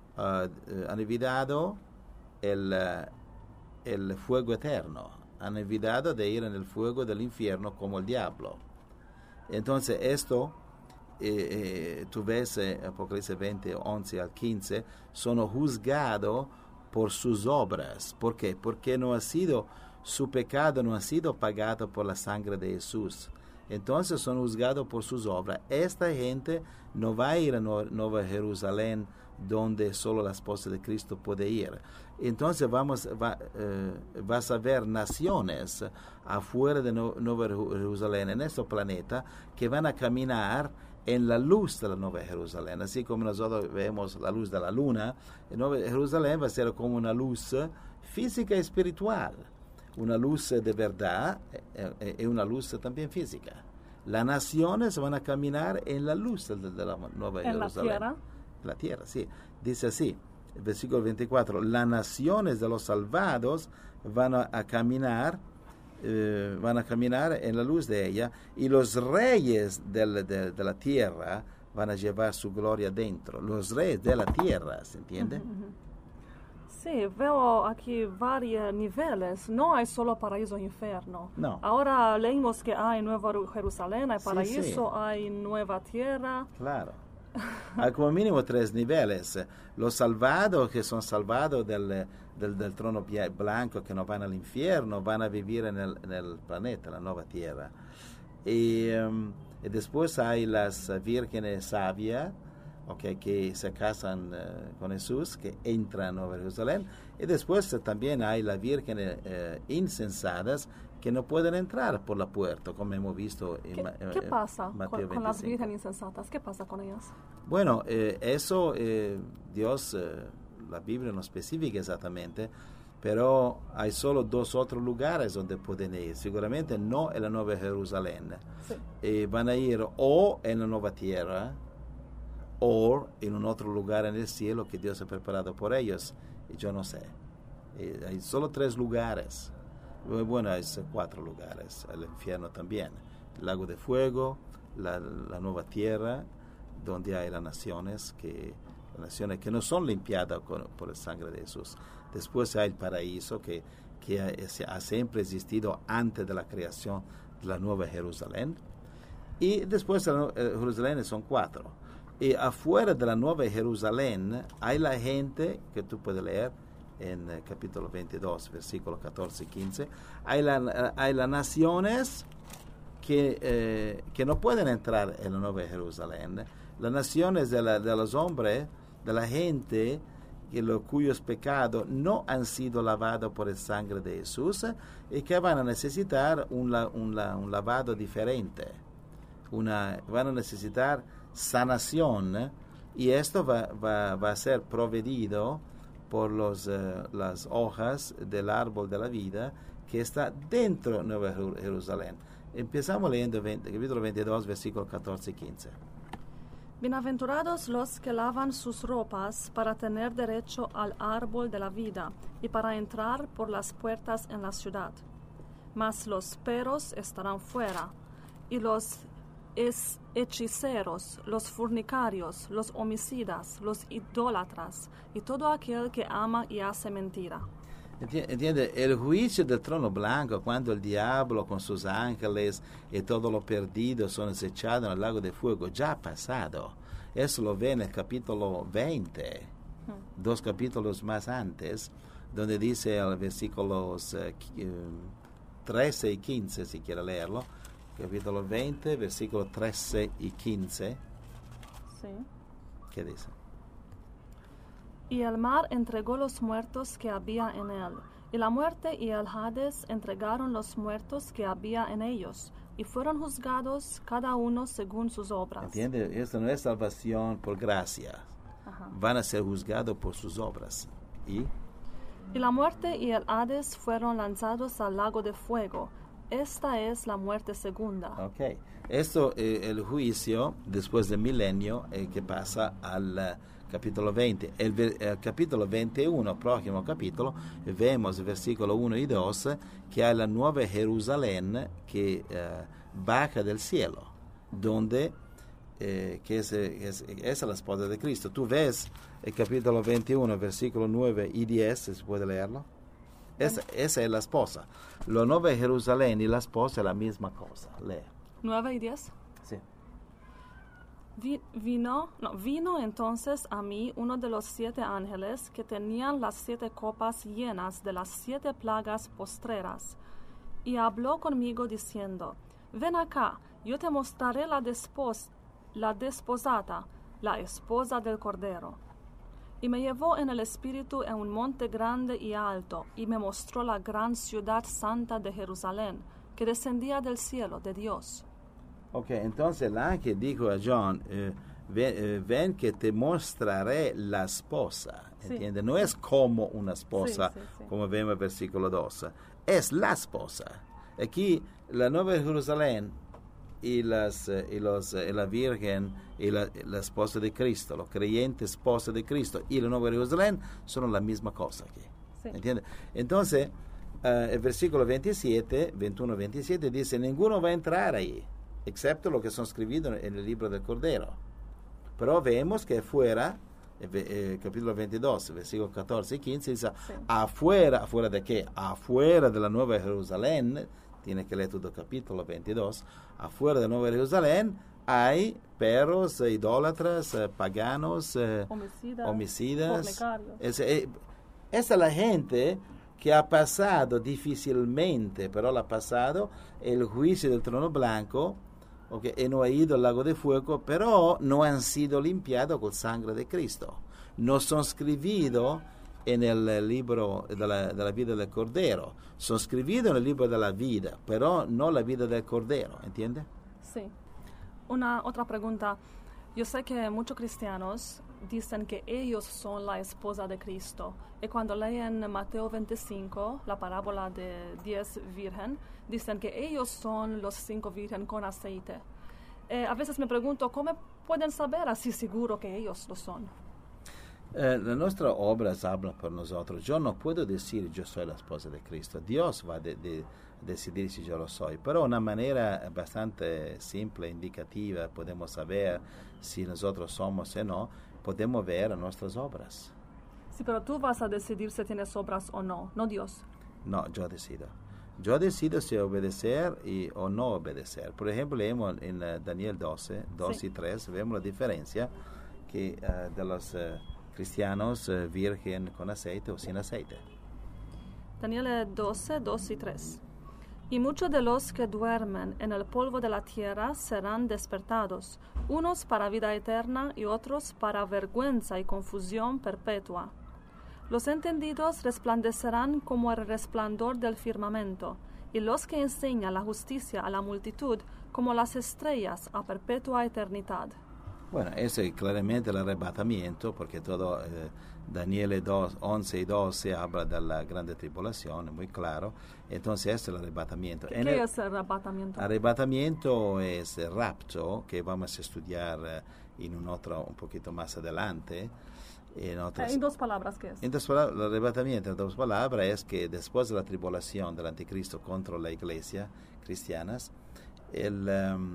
B: el fuego eterno, han evitado de ir en el fuego del infierno como el diablo. Entonces esto, tú ves Apocalipsis 20, 11 al 15, son juzgados por sus obras. ¿Por qué? Porque su pecado no ha sido pagado por la sangre de Jesús. Entonces son juzgados por sus obras. Esta gente no va a ir a Nueva Jerusalén, donde solo la esposa de Cristo puede ir. Entonces vas a ver naciones afuera de Nueva Jerusalén, en este planeta, que van a caminar en la luz de la Nueva Jerusalén. Así como nosotros vemos la luz de la luna, Nueva Jerusalén va a ser como una luz física y espiritual. Una luz de verdad y una luz también física. Las naciones van a caminar en la luz de la Nueva Jerusalén.
A: ¿En la tierra?
B: La tierra, sí. Dice así, el versículo 24, las naciones de los salvados van a caminar en la luz de ella, y los reyes de la tierra van a llevar su gloria dentro. Los reyes de la tierra, ¿se entiende?
A: Sí, veo aquí varios niveles. No hay solo paraíso e infierno.
B: No.
A: Ahora leímos que hay Nueva Jerusalén, hay paraíso,
B: sí.
A: hay nueva tierra.
B: Claro. Hay como mínimo 3 niveles. Los salvados, que son salvados del trono blanco, que no van al infierno, van a vivir en el planeta, la nueva tierra. Y después hay las vírgenes sabias, que se casan con Jesús, que entran a Nueva Jerusalén. Y después también hay las vírgenes insensatas, que no pueden entrar por la puerta, como hemos visto en
A: ¿Qué pasa
B: Mateo
A: con las
B: 25.
A: vírgenes insensatas? ¿Qué pasa con ellas?
B: Bueno, eso Dios, la Biblia no especifica exactamente, pero hay solo 2 otros lugares donde pueden ir. Seguramente no en la Nueva Jerusalén. Sí. Van a ir o en la nueva tierra o en un otro lugar en el cielo que Dios ha preparado por ellos. Y yo no sé. Hay solo 3 lugares. Bueno, hay 4 lugares. El infierno también. El lago de fuego, la nueva tierra, donde hay las naciones que no son limpiadas por la sangre de Jesús. Después hay el paraíso que ha siempre existido antes de la creación de la Nueva Jerusalén. Y después Jerusalén son 4. Y afuera de la Nueva Jerusalén hay la gente que tú puedes leer en capítulo 22, versículos 14 y 15. Hay las naciones que no pueden entrar en la Nueva Jerusalén. Las naciones de los hombres, de la gente cuyos pecados no han sido lavados por el sangre de Jesús, y que van a necesitar un lavado diferente. Van a necesitar sanación, y esto va a ser proveído por las hojas del árbol de la vida que está dentro de Nueva Jerusalén. Empezamos leyendo capítulo 22, versículos 14 y 15.
A: Bienaventurados los que lavan sus ropas para tener derecho al árbol de la vida y para entrar por las puertas en la ciudad. Mas los perros estarán fuera, y los hechiceros, los fornicarios, los homicidas, los idólatras y todo aquel que ama y hace mentira.
B: Entiende, el juicio del trono blanco, cuando el diablo con sus ángeles y todos los perdidos son echados en el lago de fuego, ya ha pasado. Eso lo ve en el capítulo 20, 2 capítulos más antes, donde dice el versículos 13 y 15, si quiere leerlo. Capítulo 20, versículos 13 y 15.
A: Sí.
B: ¿Qué dice?
A: Y el mar entregó los muertos que había en él, y la muerte y el Hades entregaron los muertos que había en ellos, y fueron juzgados cada uno según sus obras.
B: ¿Entiende? Esto no es salvación por gracia.
A: Ajá.
B: Van a ser juzgados por sus obras. ¿Y?
A: Y la muerte y el Hades fueron lanzados al lago de fuego. Esta es la muerte segunda.
B: Ok. Esto es el juicio después del milenio que pasa al capítulo 20. El capítulo 21, próximo capítulo, vemos el versículo 1 y 2 que hay la nueva Jerusalén que baja del cielo, donde que es la esposa de Cristo. Tú ves el capítulo 21, versículo 9 y 10, ¿se puede leerlo? Esa es la esposa. La nueva Jerusalén y la esposa es la misma cosa. Lee.
A: 9 y 10.
B: Sí.
A: Vino entonces a mí uno de los 7 ángeles que tenían las 7 copas llenas de las 7 plagas postreras, y habló conmigo diciendo: Ven acá, yo te mostraré la desposada, la esposa del Cordero. Y me llevó en el espíritu en un monte grande y alto, y me mostró la gran ciudad santa de Jerusalén, que descendía del cielo de Dios.
B: Ok, entonces el ángel dijo a John, ven que te mostraré la esposa. ¿Entiendes? Sí. No es como una esposa, sí. Como vemos en el versículo 2. Es la esposa. Aquí la nueva Jerusalén y la Virgen y la esposa de Cristo, los creyentes esposa de Cristo y la nueva Jerusalén son la misma cosa aquí. Sí. ¿Entiendes? Entonces, el versículo 21-27 dice, ninguno va a entrar ahí, excepto lo que son escritos en el libro del Cordero. Pero vemos que afuera, capítulo 22, versículo 14 y 15, dice, sí. ¿Afuera de qué? Afuera de la nueva Jerusalén, tiene que leer todo el capítulo 22, afuera de la nueva Jerusalén hay perros, idólatras, paganos, homicidas. Esa es la gente que ha pasado difícilmente, pero la ha pasado el juicio del trono blanco, y no ha ido al lago de fuego, pero no han sido limpiados con sangre de Cristo. No son escritos en el libro de la vida del Cordero. Son escritos en el libro de la vida, pero no la vida del Cordero, ¿entiende?
A: Sí. Otra pregunta. Yo sé que muchos cristianos dicen que ellos son la esposa de Cristo. Y cuando leen Mateo 25, la parábola de 10 virgen, dicen que ellos son los 5 virgen con aceite. A veces me pregunto, ¿cómo pueden saber así seguro que ellos lo son?
B: Nuestras obras hablan por nosotros. Yo no puedo decir yo soy la esposa de Cristo. Dios va a decidir si yo lo soy. Pero de una manera bastante simple, indicativa, podemos saber si nosotros somos o no. Podemos ver nuestras obras.
A: Sí, pero tú vas a decidir si tienes obras o no Dios.
B: No, yo decido. Yo decido si obedecer o no obedecer. Por ejemplo, leemos en Daniel 12, 2 sí. y 3, vemos la diferencia que de los cristianos virgen con aceite o sin aceite.
A: Daniel 12, 2 y 3. Y muchos de los que duermen en el polvo de la tierra serán despertados, unos para vida eterna y otros para vergüenza y confusión perpetua. Los entendidos resplandecerán como el resplandor del firmamento, y los que enseñan la justicia a la multitud como las estrellas a perpetua eternidad.
B: Bueno, ese es claramente el arrebatamiento, porque todo Daniel 2, 11 y 12 habla de la grande tribulación, muy claro. Entonces, ese es el arrebatamiento.
A: ¿Qué es el arrebatamiento?
B: Arrebatamiento es el rapto, que vamos a estudiar en un poquito más adelante.
A: En 2 palabras, ¿qué es?
B: En 2 palabras, el arrebatamiento, en 2 palabras, es que después de la tribulación del anticristo contra la iglesia cristianas, el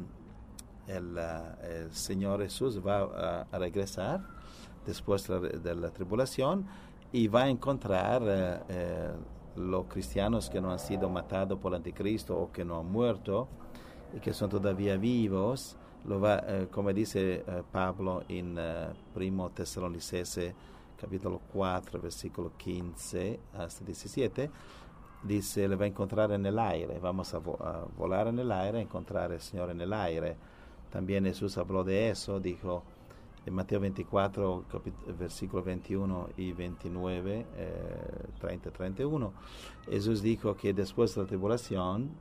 B: Señor Jesús va a regresar después de la tribulación y va a encontrar los cristianos que no han sido matados por el anticristo o que no han muerto y que son todavía vivos. Como dice Pablo en 1 Tesalonicenses capítulo 4 versículo 15 hasta 17, dice, le va a encontrar en el aire. Vamos a volar en el aire, encontrar al Señor en el aire. También Jesús habló de eso, dijo, En Mateo 24, versículo 21 y 29, 30 y 31, Jesús dijo que después de la tribulación,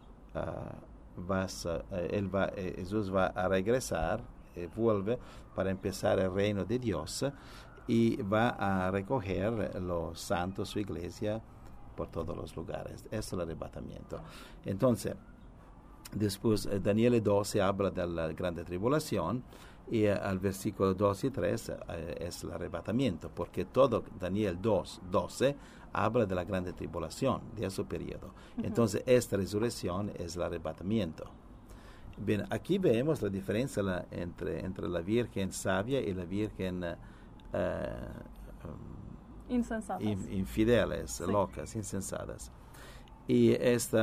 B: Jesús va a regresar, vuelve para empezar el reino de Dios y va a recoger los santos, su iglesia, por todos los lugares. Eso es el arrebatamiento. Entonces, después Daniel 12 habla de la grande tribulación y al versículo 2 y 3 es el arrebatamiento, porque todo Daniel 12 habla de la grande tribulación, de ese periodo. Entonces, esta resurrección es el arrebatamiento. Bien, aquí vemos la diferencia entre la Virgen sabia y la Virgen
A: insensatas.
B: Infideles, sí. Locas, insensatas. Y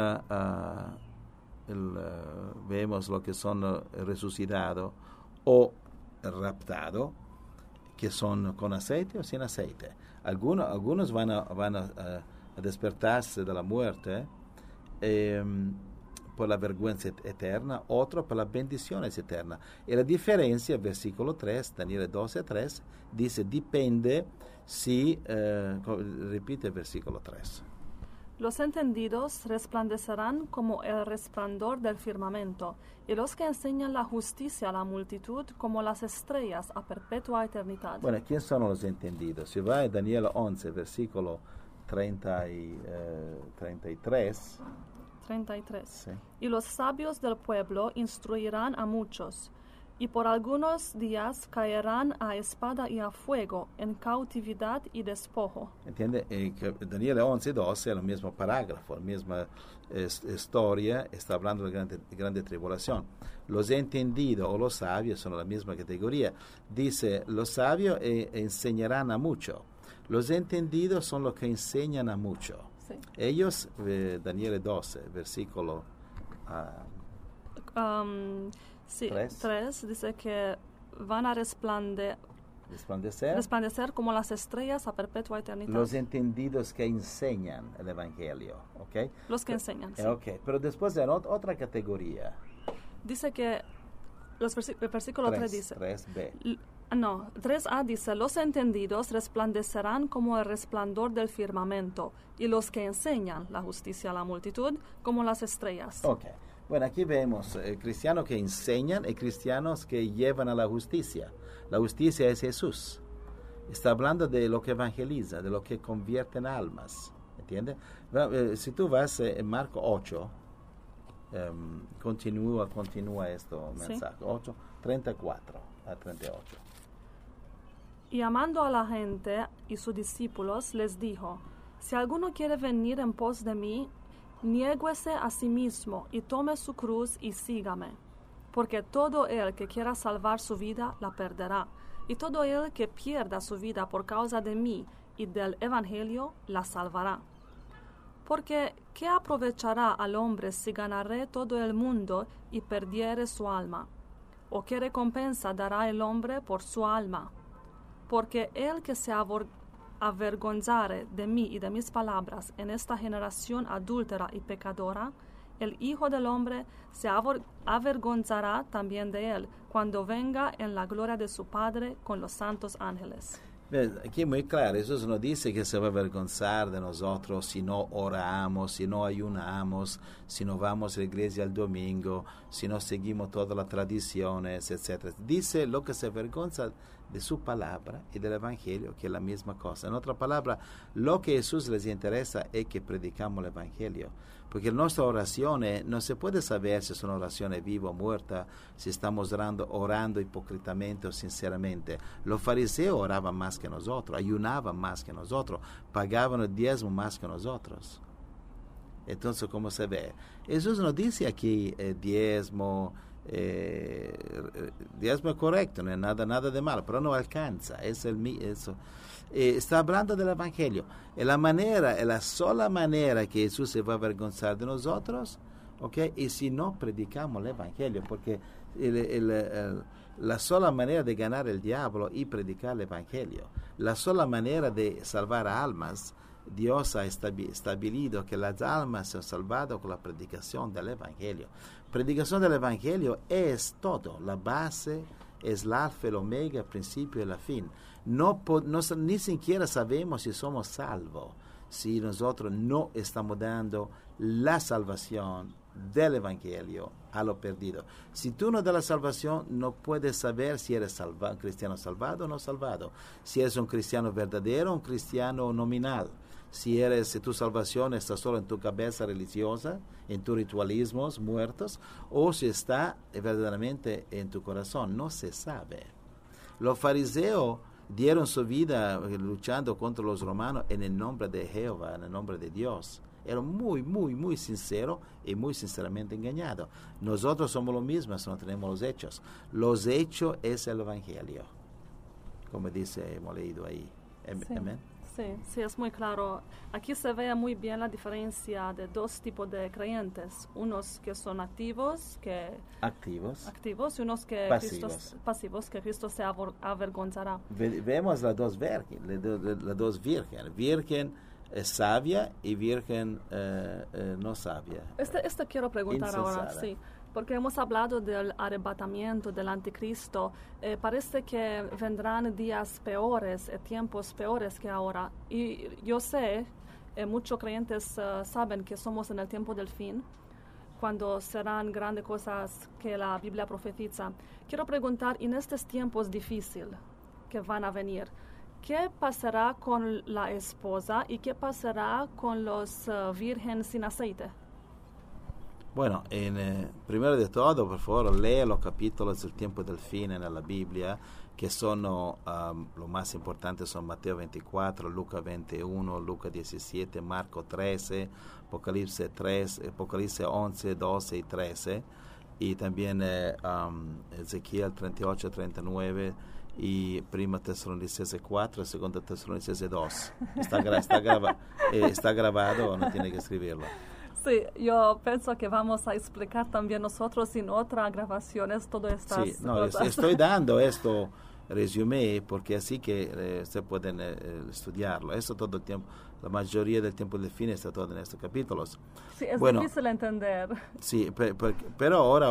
B: vemos lo que son resucitados o raptados, que son con aceite o sin aceite. Algunos van a despertarse de la muerte por la vergüenza eterna, otros por las bendiciones eternas. Y la diferencia, versículo 3, Daniel 12:3, dice, depende si, repite el versículo 3.
A: Los entendidos resplandecerán como el resplandor del firmamento, y los que enseñan la justicia a la multitud como las estrellas a perpetua eternidad.
B: Bueno, ¿quién son los entendidos? Si va a Daniel 11, versículo 33.
A: 33.
B: Sí.
A: Y los sabios del pueblo instruirán a muchos, y por algunos días caerán a espada y a fuego, en cautividad y despojo.
B: ¿Entiende? Daniel 11 y 12 es el mismo parágrafo, la misma historia, está hablando de la grande tribulación. Los entendidos o los sabios son la misma categoría. Dice, los sabios enseñarán a mucho. Los entendidos son los que enseñan a mucho.
A: Sí.
B: Ellos, Daniel 12, versículo
A: 3, dice que van a resplandecer como las estrellas a perpetua eternidad.
B: Los entendidos que enseñan el Evangelio, ¿ok?
A: Los que enseñan, sí.
B: Ok, pero después de otra categoría.
A: Dice que, el versículo 3 dice...
B: 3b.
A: 3a dice, los entendidos resplandecerán como el resplandor del firmamento, y los que enseñan la justicia a la multitud como las estrellas.
B: Ok. Bueno, aquí vemos cristianos que enseñan y cristianos que llevan a la justicia. La justicia es Jesús. Está hablando de lo que evangeliza, de lo que convierte en almas. ¿Entiendes? Si tú vas en Marco 8, continúa esto mensaje. ¿Sí? 8, 34 a 38.
A: Y amando a la gente y sus discípulos, les dijo, si alguno quiere venir en pos de mí, niéguese a sí mismo y tome su cruz y sígame. Porque todo el que quiera salvar su vida, la perderá. Y todo el que pierda su vida por causa de mí y del Evangelio, la salvará. Porque, ¿qué aprovechará al hombre si ganare todo el mundo y perdiere su alma? ¿O qué recompensa dará el hombre por su alma? Porque el que se avergonzare de mí y de mis palabras en esta generación adúltera y pecadora, el Hijo del Hombre se avergonzará también de él cuando venga en la gloria de su Padre con los santos ángeles.
B: Aquí muy claro, Jesús nos dice que se va a avergonzar de nosotros si no oramos, si no ayunamos, si no vamos a la iglesia el domingo, si no seguimos todas las tradiciones, etc. Dice lo que se avergonza de su palabra y del Evangelio, que es la misma cosa. En otra palabra, lo que a Jesús les interesa es que predicamos el Evangelio. Porque nuestra oración no se puede saber si es una oración viva o muerta, si estamos orando hipócritamente o sinceramente. Los fariseos oraban más que nosotros, ayunaban más que nosotros, pagaban el diezmo más que nosotros. Entonces, ¿cómo se ve? Jesús nos dice aquí diezmo es correcto, no es nada de malo, pero no alcanza, eso. Está hablando del Evangelio. La sola manera que Jesús se va a avergonzar de nosotros, ¿okay? Y si no predicamos el Evangelio, porque la sola manera de ganar el diablo y predicar el Evangelio, la sola manera de salvar almas, Dios ha establecido que las almas son salvadas con la predicación del Evangelio. Predicación del Evangelio es todo, la base es el alfa, el omega, el principio y el fin. Ni siquiera sabemos si somos salvos si nosotros no estamos dando la salvación del Evangelio a lo perdido. Si tú no das la salvación, no puedes saber si eres un cristiano salvado o no salvado. Si eres un cristiano verdadero o un cristiano nominal. Si tu salvación está solo en tu cabeza religiosa, en tus ritualismos muertos, o si está verdaderamente en tu corazón. No se sabe. Los fariseos dieron su vida luchando contra los romanos en el nombre de Jehová, en el nombre de Dios. Eran muy, muy, muy sinceros y muy sinceramente engañados. Nosotros somos lo mismo, no tenemos los hechos. Los hechos es el Evangelio, como hemos leído ahí. Amén.
A: Sí, es muy claro. Aquí se ve muy bien la diferencia de dos tipos de creyentes. Unos que son activos y unos que pasivos, que Cristo se avergonzará.
B: Vemos las dos vírgenes. Virgen sabia y virgen no sabia.
A: Esto quiero preguntar ahora, sí. Porque hemos hablado del arrebatamiento del anticristo. Parece que vendrán días peores, tiempos peores que ahora. Y yo sé, muchos creyentes saben que somos en el tiempo del fin, cuando serán grandes cosas que la Biblia profetiza. Quiero preguntar, en estos tiempos difíciles que van a venir, ¿qué pasará con la esposa y qué pasará con los vírgenes sin aceite?
B: Bueno, primero de todo, por favor, lea los capítulos del tiempo del fin en la Biblia, que son los más importantes, son Mateo 24, Lucas 21, Lucas 17, Marcos 13, Apocalipsis 11, 12 y 13, y también Ezequiel 38, 39, y 1 Tesalonicenses 4, 2 Tesalonicenses 2. Está grabado, no tiene que escribirlo.
A: Sí, yo pienso que vamos a explicar también nosotros en otras grabaciones todas estas cosas.
B: Estoy dando esto resumen porque así que se pueden estudiarlo. Eso todo el tiempo, la mayoría del tiempo del fin está todo en estos capítulos.
A: Sí, es difícil entender.
B: Sí, pero ahora,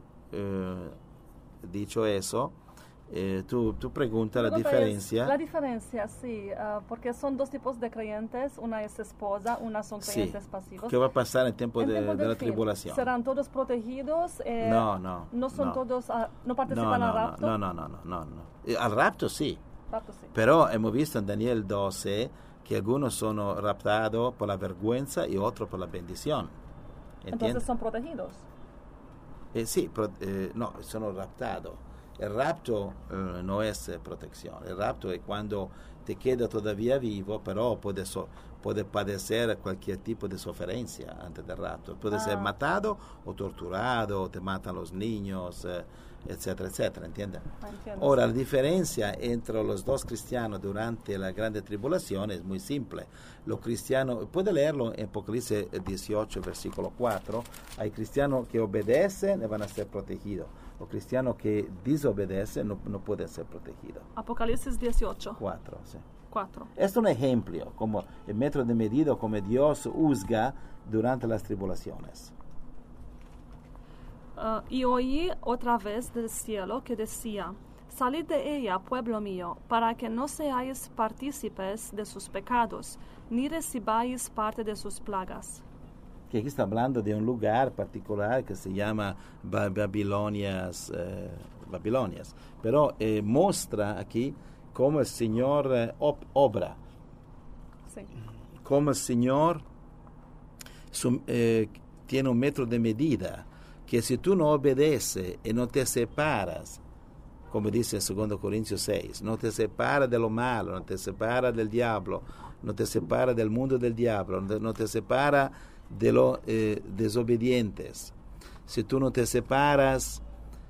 B: dicho eso, tú preguntas la diferencia.
A: La diferencia, sí, porque son dos tipos de creyentes, una es esposa, una son creyentes pasivos.
B: ¿Qué va a pasar en el tiempo de la tribulación?
A: ¿Serán todos protegidos?
B: No
A: son todos, no participan al rapto.
B: No. Al rapto sí. Pero hemos visto en Daniel 12 que algunos son raptados por la vergüenza y otros por la bendición. ¿Entiendes?
A: Entonces son protegidos.
B: Sí, no, son raptados. El rapto no es protección. El rapto es cuando te quedas todavía vivo, pero puedes padecer cualquier tipo de sufrencia antes del rapto. Puedes ser matado o torturado, te matan los niños, etcétera, etcétera, ¿entiendes? Ahora, la diferencia entre los dos cristianos durante la grande tribulación es muy simple. Los cristianos, puede leerlo en Apocalipsis 18, versículo 4, hay cristianos que obedecen y van a ser protegidos. Los cristianos que desobedecen no pueden ser protegidos.
A: Apocalipsis 18.
B: 4, sí.
A: 4.
B: Es un ejemplo, como el metro de medida, como Dios juzga durante las tribulaciones.
A: Y oí otra vez del cielo que decía: salid de ella, pueblo mío, para que no seáis partícipes de sus pecados, ni recibáis parte de sus plagas.
B: Que aquí está hablando de un lugar particular que se llama Babilonias, pero muestra aquí cómo el Señor obra,
A: sí.
B: Cómo el Señor tiene un metro de medida, que si tú no obedeces y no te separas, como dice en 2 Corintios 6, no te separas de lo malo, no te separas del diablo, no te separas del mundo del diablo, no te separas de los desobedientes. Si tú no te separas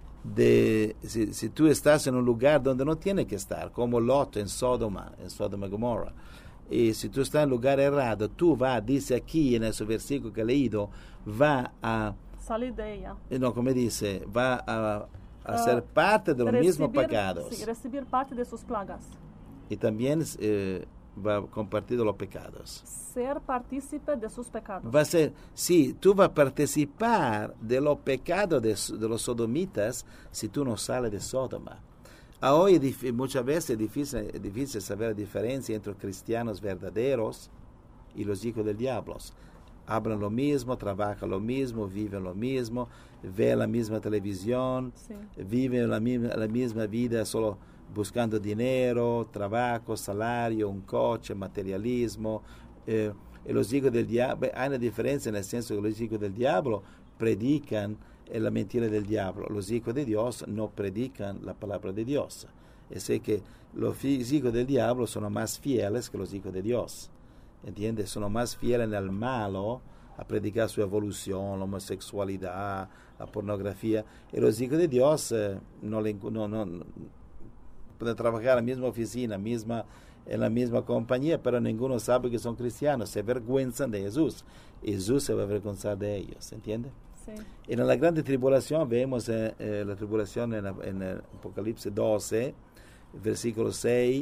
B: si tú estás en un lugar donde no tienes que estar, como Lot en Sodoma y Gomorra, y si tú estás en un lugar errado, tú dice aquí en ese versículo que he leído, va a
A: salir de ella.
B: No, como dice, va a ser parte de los mismos pecados.
A: Sí, recibir parte de sus plagas.
B: Y también va a compartir los pecados.
A: Ser partícipe de sus pecados.
B: Va a ser, sí, tú vas a participar de los pecados de los sodomitas si tú no sales de Sodoma. Hoy muchas veces es difícil saber la diferencia entre cristianos verdaderos y los hijos del diablo. Hablan lo mismo, trabajan lo mismo, viven lo mismo, ven la misma televisión,
A: Sí.
B: viven la misma vida solo buscando dinero, trabajo, salario, un coche, materialismo. Y los hijos del diablo, hay una diferencia en el senso que los hijos del diablo predican la mentira del diablo. Los hijos de Dios no predican la palabra de Dios. Es que los hijos del diablo son más fieles que los hijos de Dios. ¿Entiendes? Son más fieles en el malo a predicar su evolución, la homosexualidad, la pornografía. Y los hijos de Dios no pueden trabajar en la misma oficina, en la misma compañía, pero ninguno sabe que son cristianos. Se avergüenzan de Jesús. Jesús se va a avergonzar de ellos. ¿Entiendes?
A: Sí.
B: En la gran tribulación, vemos la tribulación en el Apocalipsis 12, versículos 6,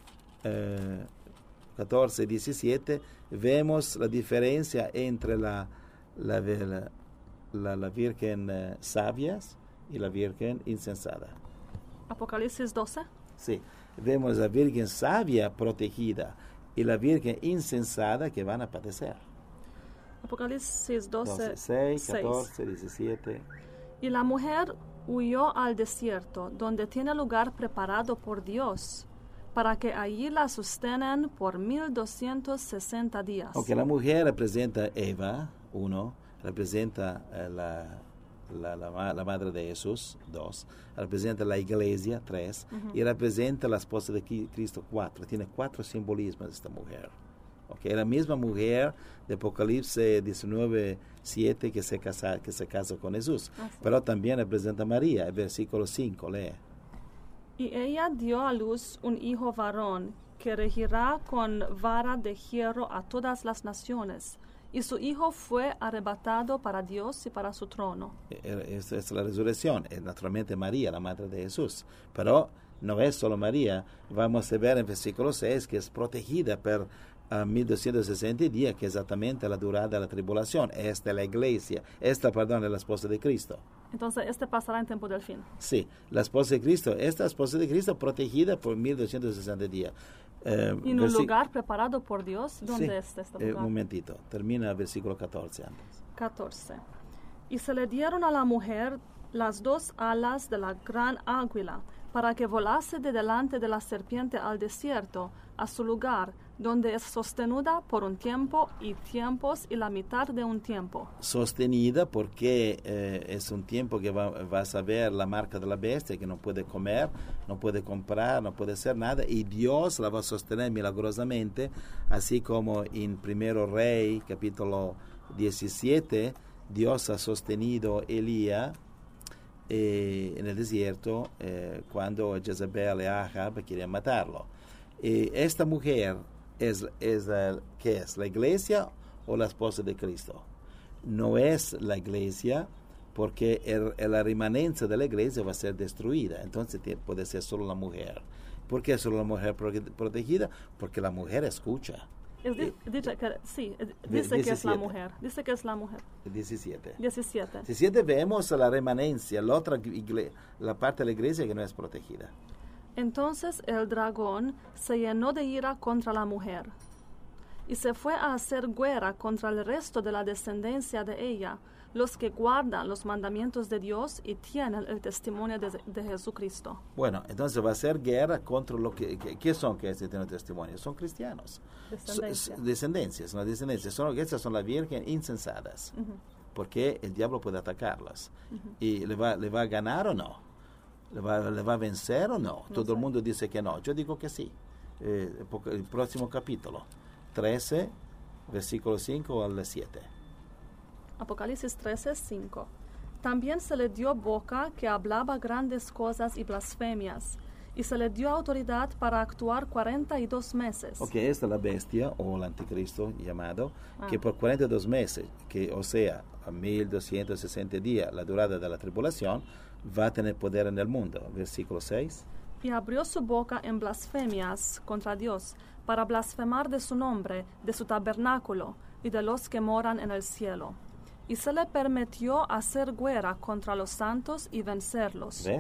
B: 14 y 17, vemos la diferencia entre la virgen sabias y la virgen insensata.
A: Apocalipsis 12.
B: Sí, vemos la virgen sabia protegida y la virgen insensata que van a padecer.
A: Apocalipsis 12,
B: 6, 14, 17.
A: Y la mujer huyó al desierto, donde tiene lugar preparado por Dios, para que allí la sostenen por 1260 días.
B: Ok, la mujer representa Eva, 1, representa la madre de Jesús, 2, representa la iglesia, 3, y representa la esposa de Cristo, 4. Tiene 4 simbolismos esta mujer. Okay, la misma mujer de Apocalipsis 19, 7 que se casa con Jesús.
A: Ah, sí.
B: Pero también representa a María, el versículo 5, lee.
A: Y ella dio a luz un hijo varón, que regirá con vara de hierro a todas las naciones. Y su hijo fue arrebatado para Dios y para su trono.
B: Esta es la resurrección, es naturalmente María, la madre de Jesús. Pero no es solo María, vamos a ver en versículo 6 que es protegida por 1260 días, que es exactamente la durada de la tribulación. Esta es la iglesia, es la esposa de Cristo.
A: Entonces, pasará en tiempo del fin.
B: Sí, la esposa de Cristo, esta esposa de Cristo protegida por 1260 días.
A: En un lugar preparado por Dios, ¿dónde
B: sí,
A: está este lugar?
B: Un momentito, termina el versículo 14 antes.
A: 14. Y se le dieron a la mujer las 2 alas de la gran águila, para que volase de delante de la serpiente al desierto, a su lugar, donde es sostenida por un tiempo y tiempos y la mitad de un tiempo.
B: Sostenida porque es un tiempo que vas a ver la marca de la bestia, que no puede comer, no puede comprar, no puede hacer nada, y Dios la va a sostener milagrosamente, así como en 1 Rey, capítulo 17, Dios ha sostenido a Elías en el desierto cuando Jezabel y Ahab querían matarlo. Esta mujer ¿qué es? ¿La iglesia o la esposa de Cristo? No es la iglesia, porque la remanencia de la iglesia va a ser destruida. Entonces puede ser solo la mujer. ¿Por qué solo la mujer protegida? Porque la mujer escucha.
A: Dice que es la mujer. Dice que es la mujer.
B: 17.
A: 17.
B: 17 vemos la remanencia, la parte de la iglesia que no es protegida.
A: Entonces el dragón se llenó de ira contra la mujer y se fue a hacer guerra contra el resto de la descendencia de ella, los que guardan los mandamientos de Dios y tienen el testimonio de Jesucristo.
B: Bueno, entonces va a hacer guerra contra lo que son que tienen testimonio. Son cristianos. Descendencias. Estas son las virgen insensatas. Porque el diablo puede atacarlas. ¿Y le va a ganar o no? ¿Le va a vencer o no? Todo el mundo dice que no. Yo digo que sí. El próximo capítulo, 13, versículo 5 al 7.
A: Apocalipsis 13, 5. También se le dio boca que hablaba grandes cosas y blasfemias, y se le dio autoridad para actuar 42 meses.
B: Ok, esta es la bestia, o el anticristo llamado, que por 42 meses, o sea, a 1260 días, la durada de la tribulación, va a tener poder en el mundo. Versículo 6.
A: Y abrió su boca en blasfemias contra Dios, para blasfemar de su nombre, de su tabernáculo, y de los que moran en el cielo. Y se le permitió hacer guerra contra los santos y vencerlos.
B: ¿Ves?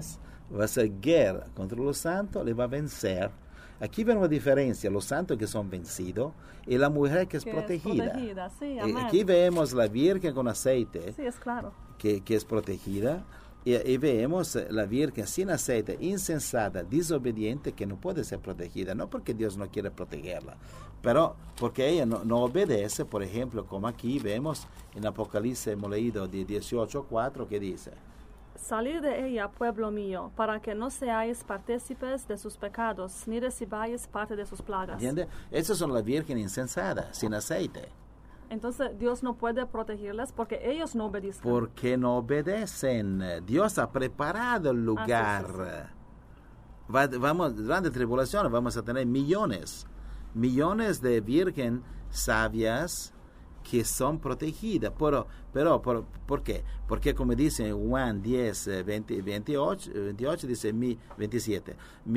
B: va a hacer guerra contra los santos, le va a vencer. Aquí vemos la diferencia, los santos que son vencidos y la mujer que es protegida.
A: Sí, amén.
B: Aquí vemos la Virgen con aceite,
A: Sí, es claro.
B: que es protegida, y vemos la Virgen sin aceite, insensata, desobediente, que no puede ser protegida, no porque Dios no quiere protegerla, pero porque ella no obedece. Por ejemplo, como aquí vemos en Apocalipsis, hemos leído de 18:4, que dice:
A: Salid de ella, pueblo mío, para que no seáis partícipes de sus pecados, ni recibáis parte de sus plagas.
B: ¿Entiende? Esas son las vírgenes insensatas, sin aceite.
A: Entonces Dios no puede protegerlas porque ellos no obedecen.
B: Porque no obedecen. Dios ha preparado el lugar. Vamos, durante tribulación vamos a tener millones de vírgenes sabias que son protegidas. Pero ¿por qué? Porque como dice Juan 10, 28, dice 27,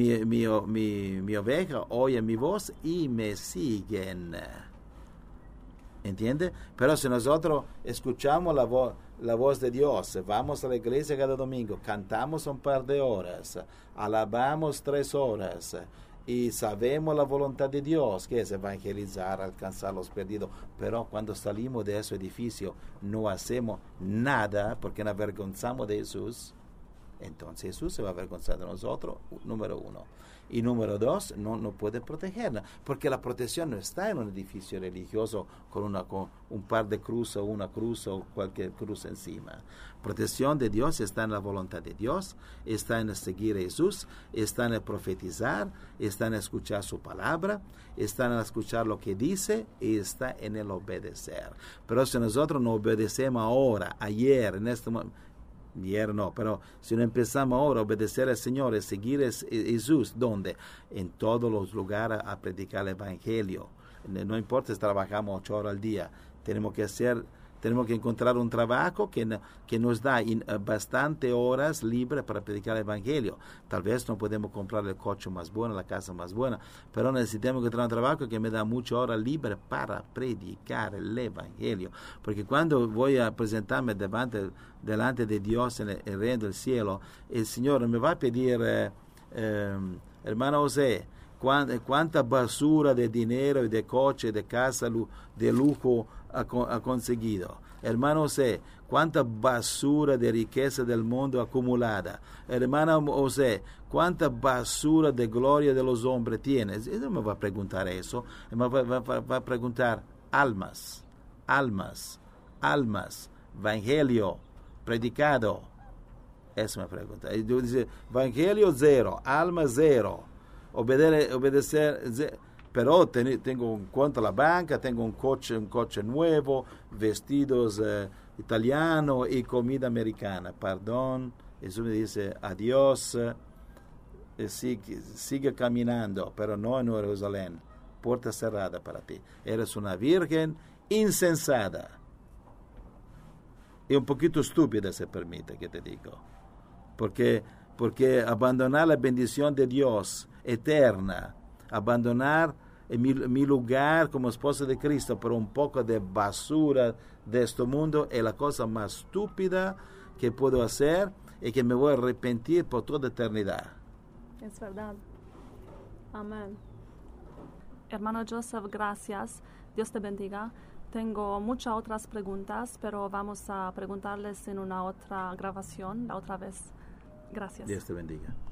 B: mi oveja oye mi voz y me siguen. ¿Entiende? Pero si nosotros escuchamos la voz de Dios, vamos a la iglesia cada domingo, cantamos un par de horas, alabamos 3 horas, y sabemos la voluntad de Dios, que es evangelizar, alcanzar los perdidos, pero cuando salimos de ese edificio no hacemos nada porque nos avergonzamos de Jesús, entonces Jesús se va a avergonzar de nosotros, número 1. Y número 2, no puede protegerla, porque la protección no está en un edificio religioso con un par de cruces o una cruz o cualquier cruz encima. Protección de Dios está en la voluntad de Dios, está en seguir a Jesús, está en el profetizar, está en escuchar su palabra, está en escuchar lo que dice y está en el obedecer. Pero si nosotros no obedecemos ahora, ayer, en este momento, pero si no empezamos ahora a obedecer al Señor y seguir a Jesús, ¿dónde? En todos los lugares a predicar el Evangelio. No importa si trabajamos 8 horas al día, tenemos que encontrar un trabajo que nos da bastante horas libres para predicar el Evangelio. Tal vez no podemos comprar el coche más bueno, la casa más buena, pero necesitamos encontrar un trabajo que me da muchas horas libres para predicar el Evangelio. Porque cuando voy a presentarme delante de Dios en el reino del cielo, el Señor me va a pedir, hermano José, cuánta basura de dinero y de coche, de casa, de lujo ha conseguido. Hermano José, cuánta basura de riqueza del mundo acumulada. Hermano José, cuánta basura de gloria de los hombres tienes. Él no me va a preguntar eso. Él me va a preguntar almas, evangelio predicado. Eso me pregunta. Y dice, evangelio 0, alma 0. Obedecer, pero tengo un cuenta a la banca, tengo un coche nuevo, vestidos italianos y comida americana. Perdón, Jesús me dice adiós, sigue caminando, pero no en Jerusalén, puerta cerrada para ti. Eres una virgen insensata y un poquito estúpida, se permite que te digo, porque abandonar la bendición de Dios eterna, abandonar mi lugar como esposa de Cristo por un poco de basura de este mundo es la cosa más estúpida que puedo hacer y que me voy a arrepentir por toda eternidad.
A: Es verdad. Amén. Hermano Joseph, gracias. Dios te bendiga. Tengo muchas otras preguntas, pero vamos a preguntarles en una otra grabación, la otra vez. Gracias.
B: Dios te bendiga.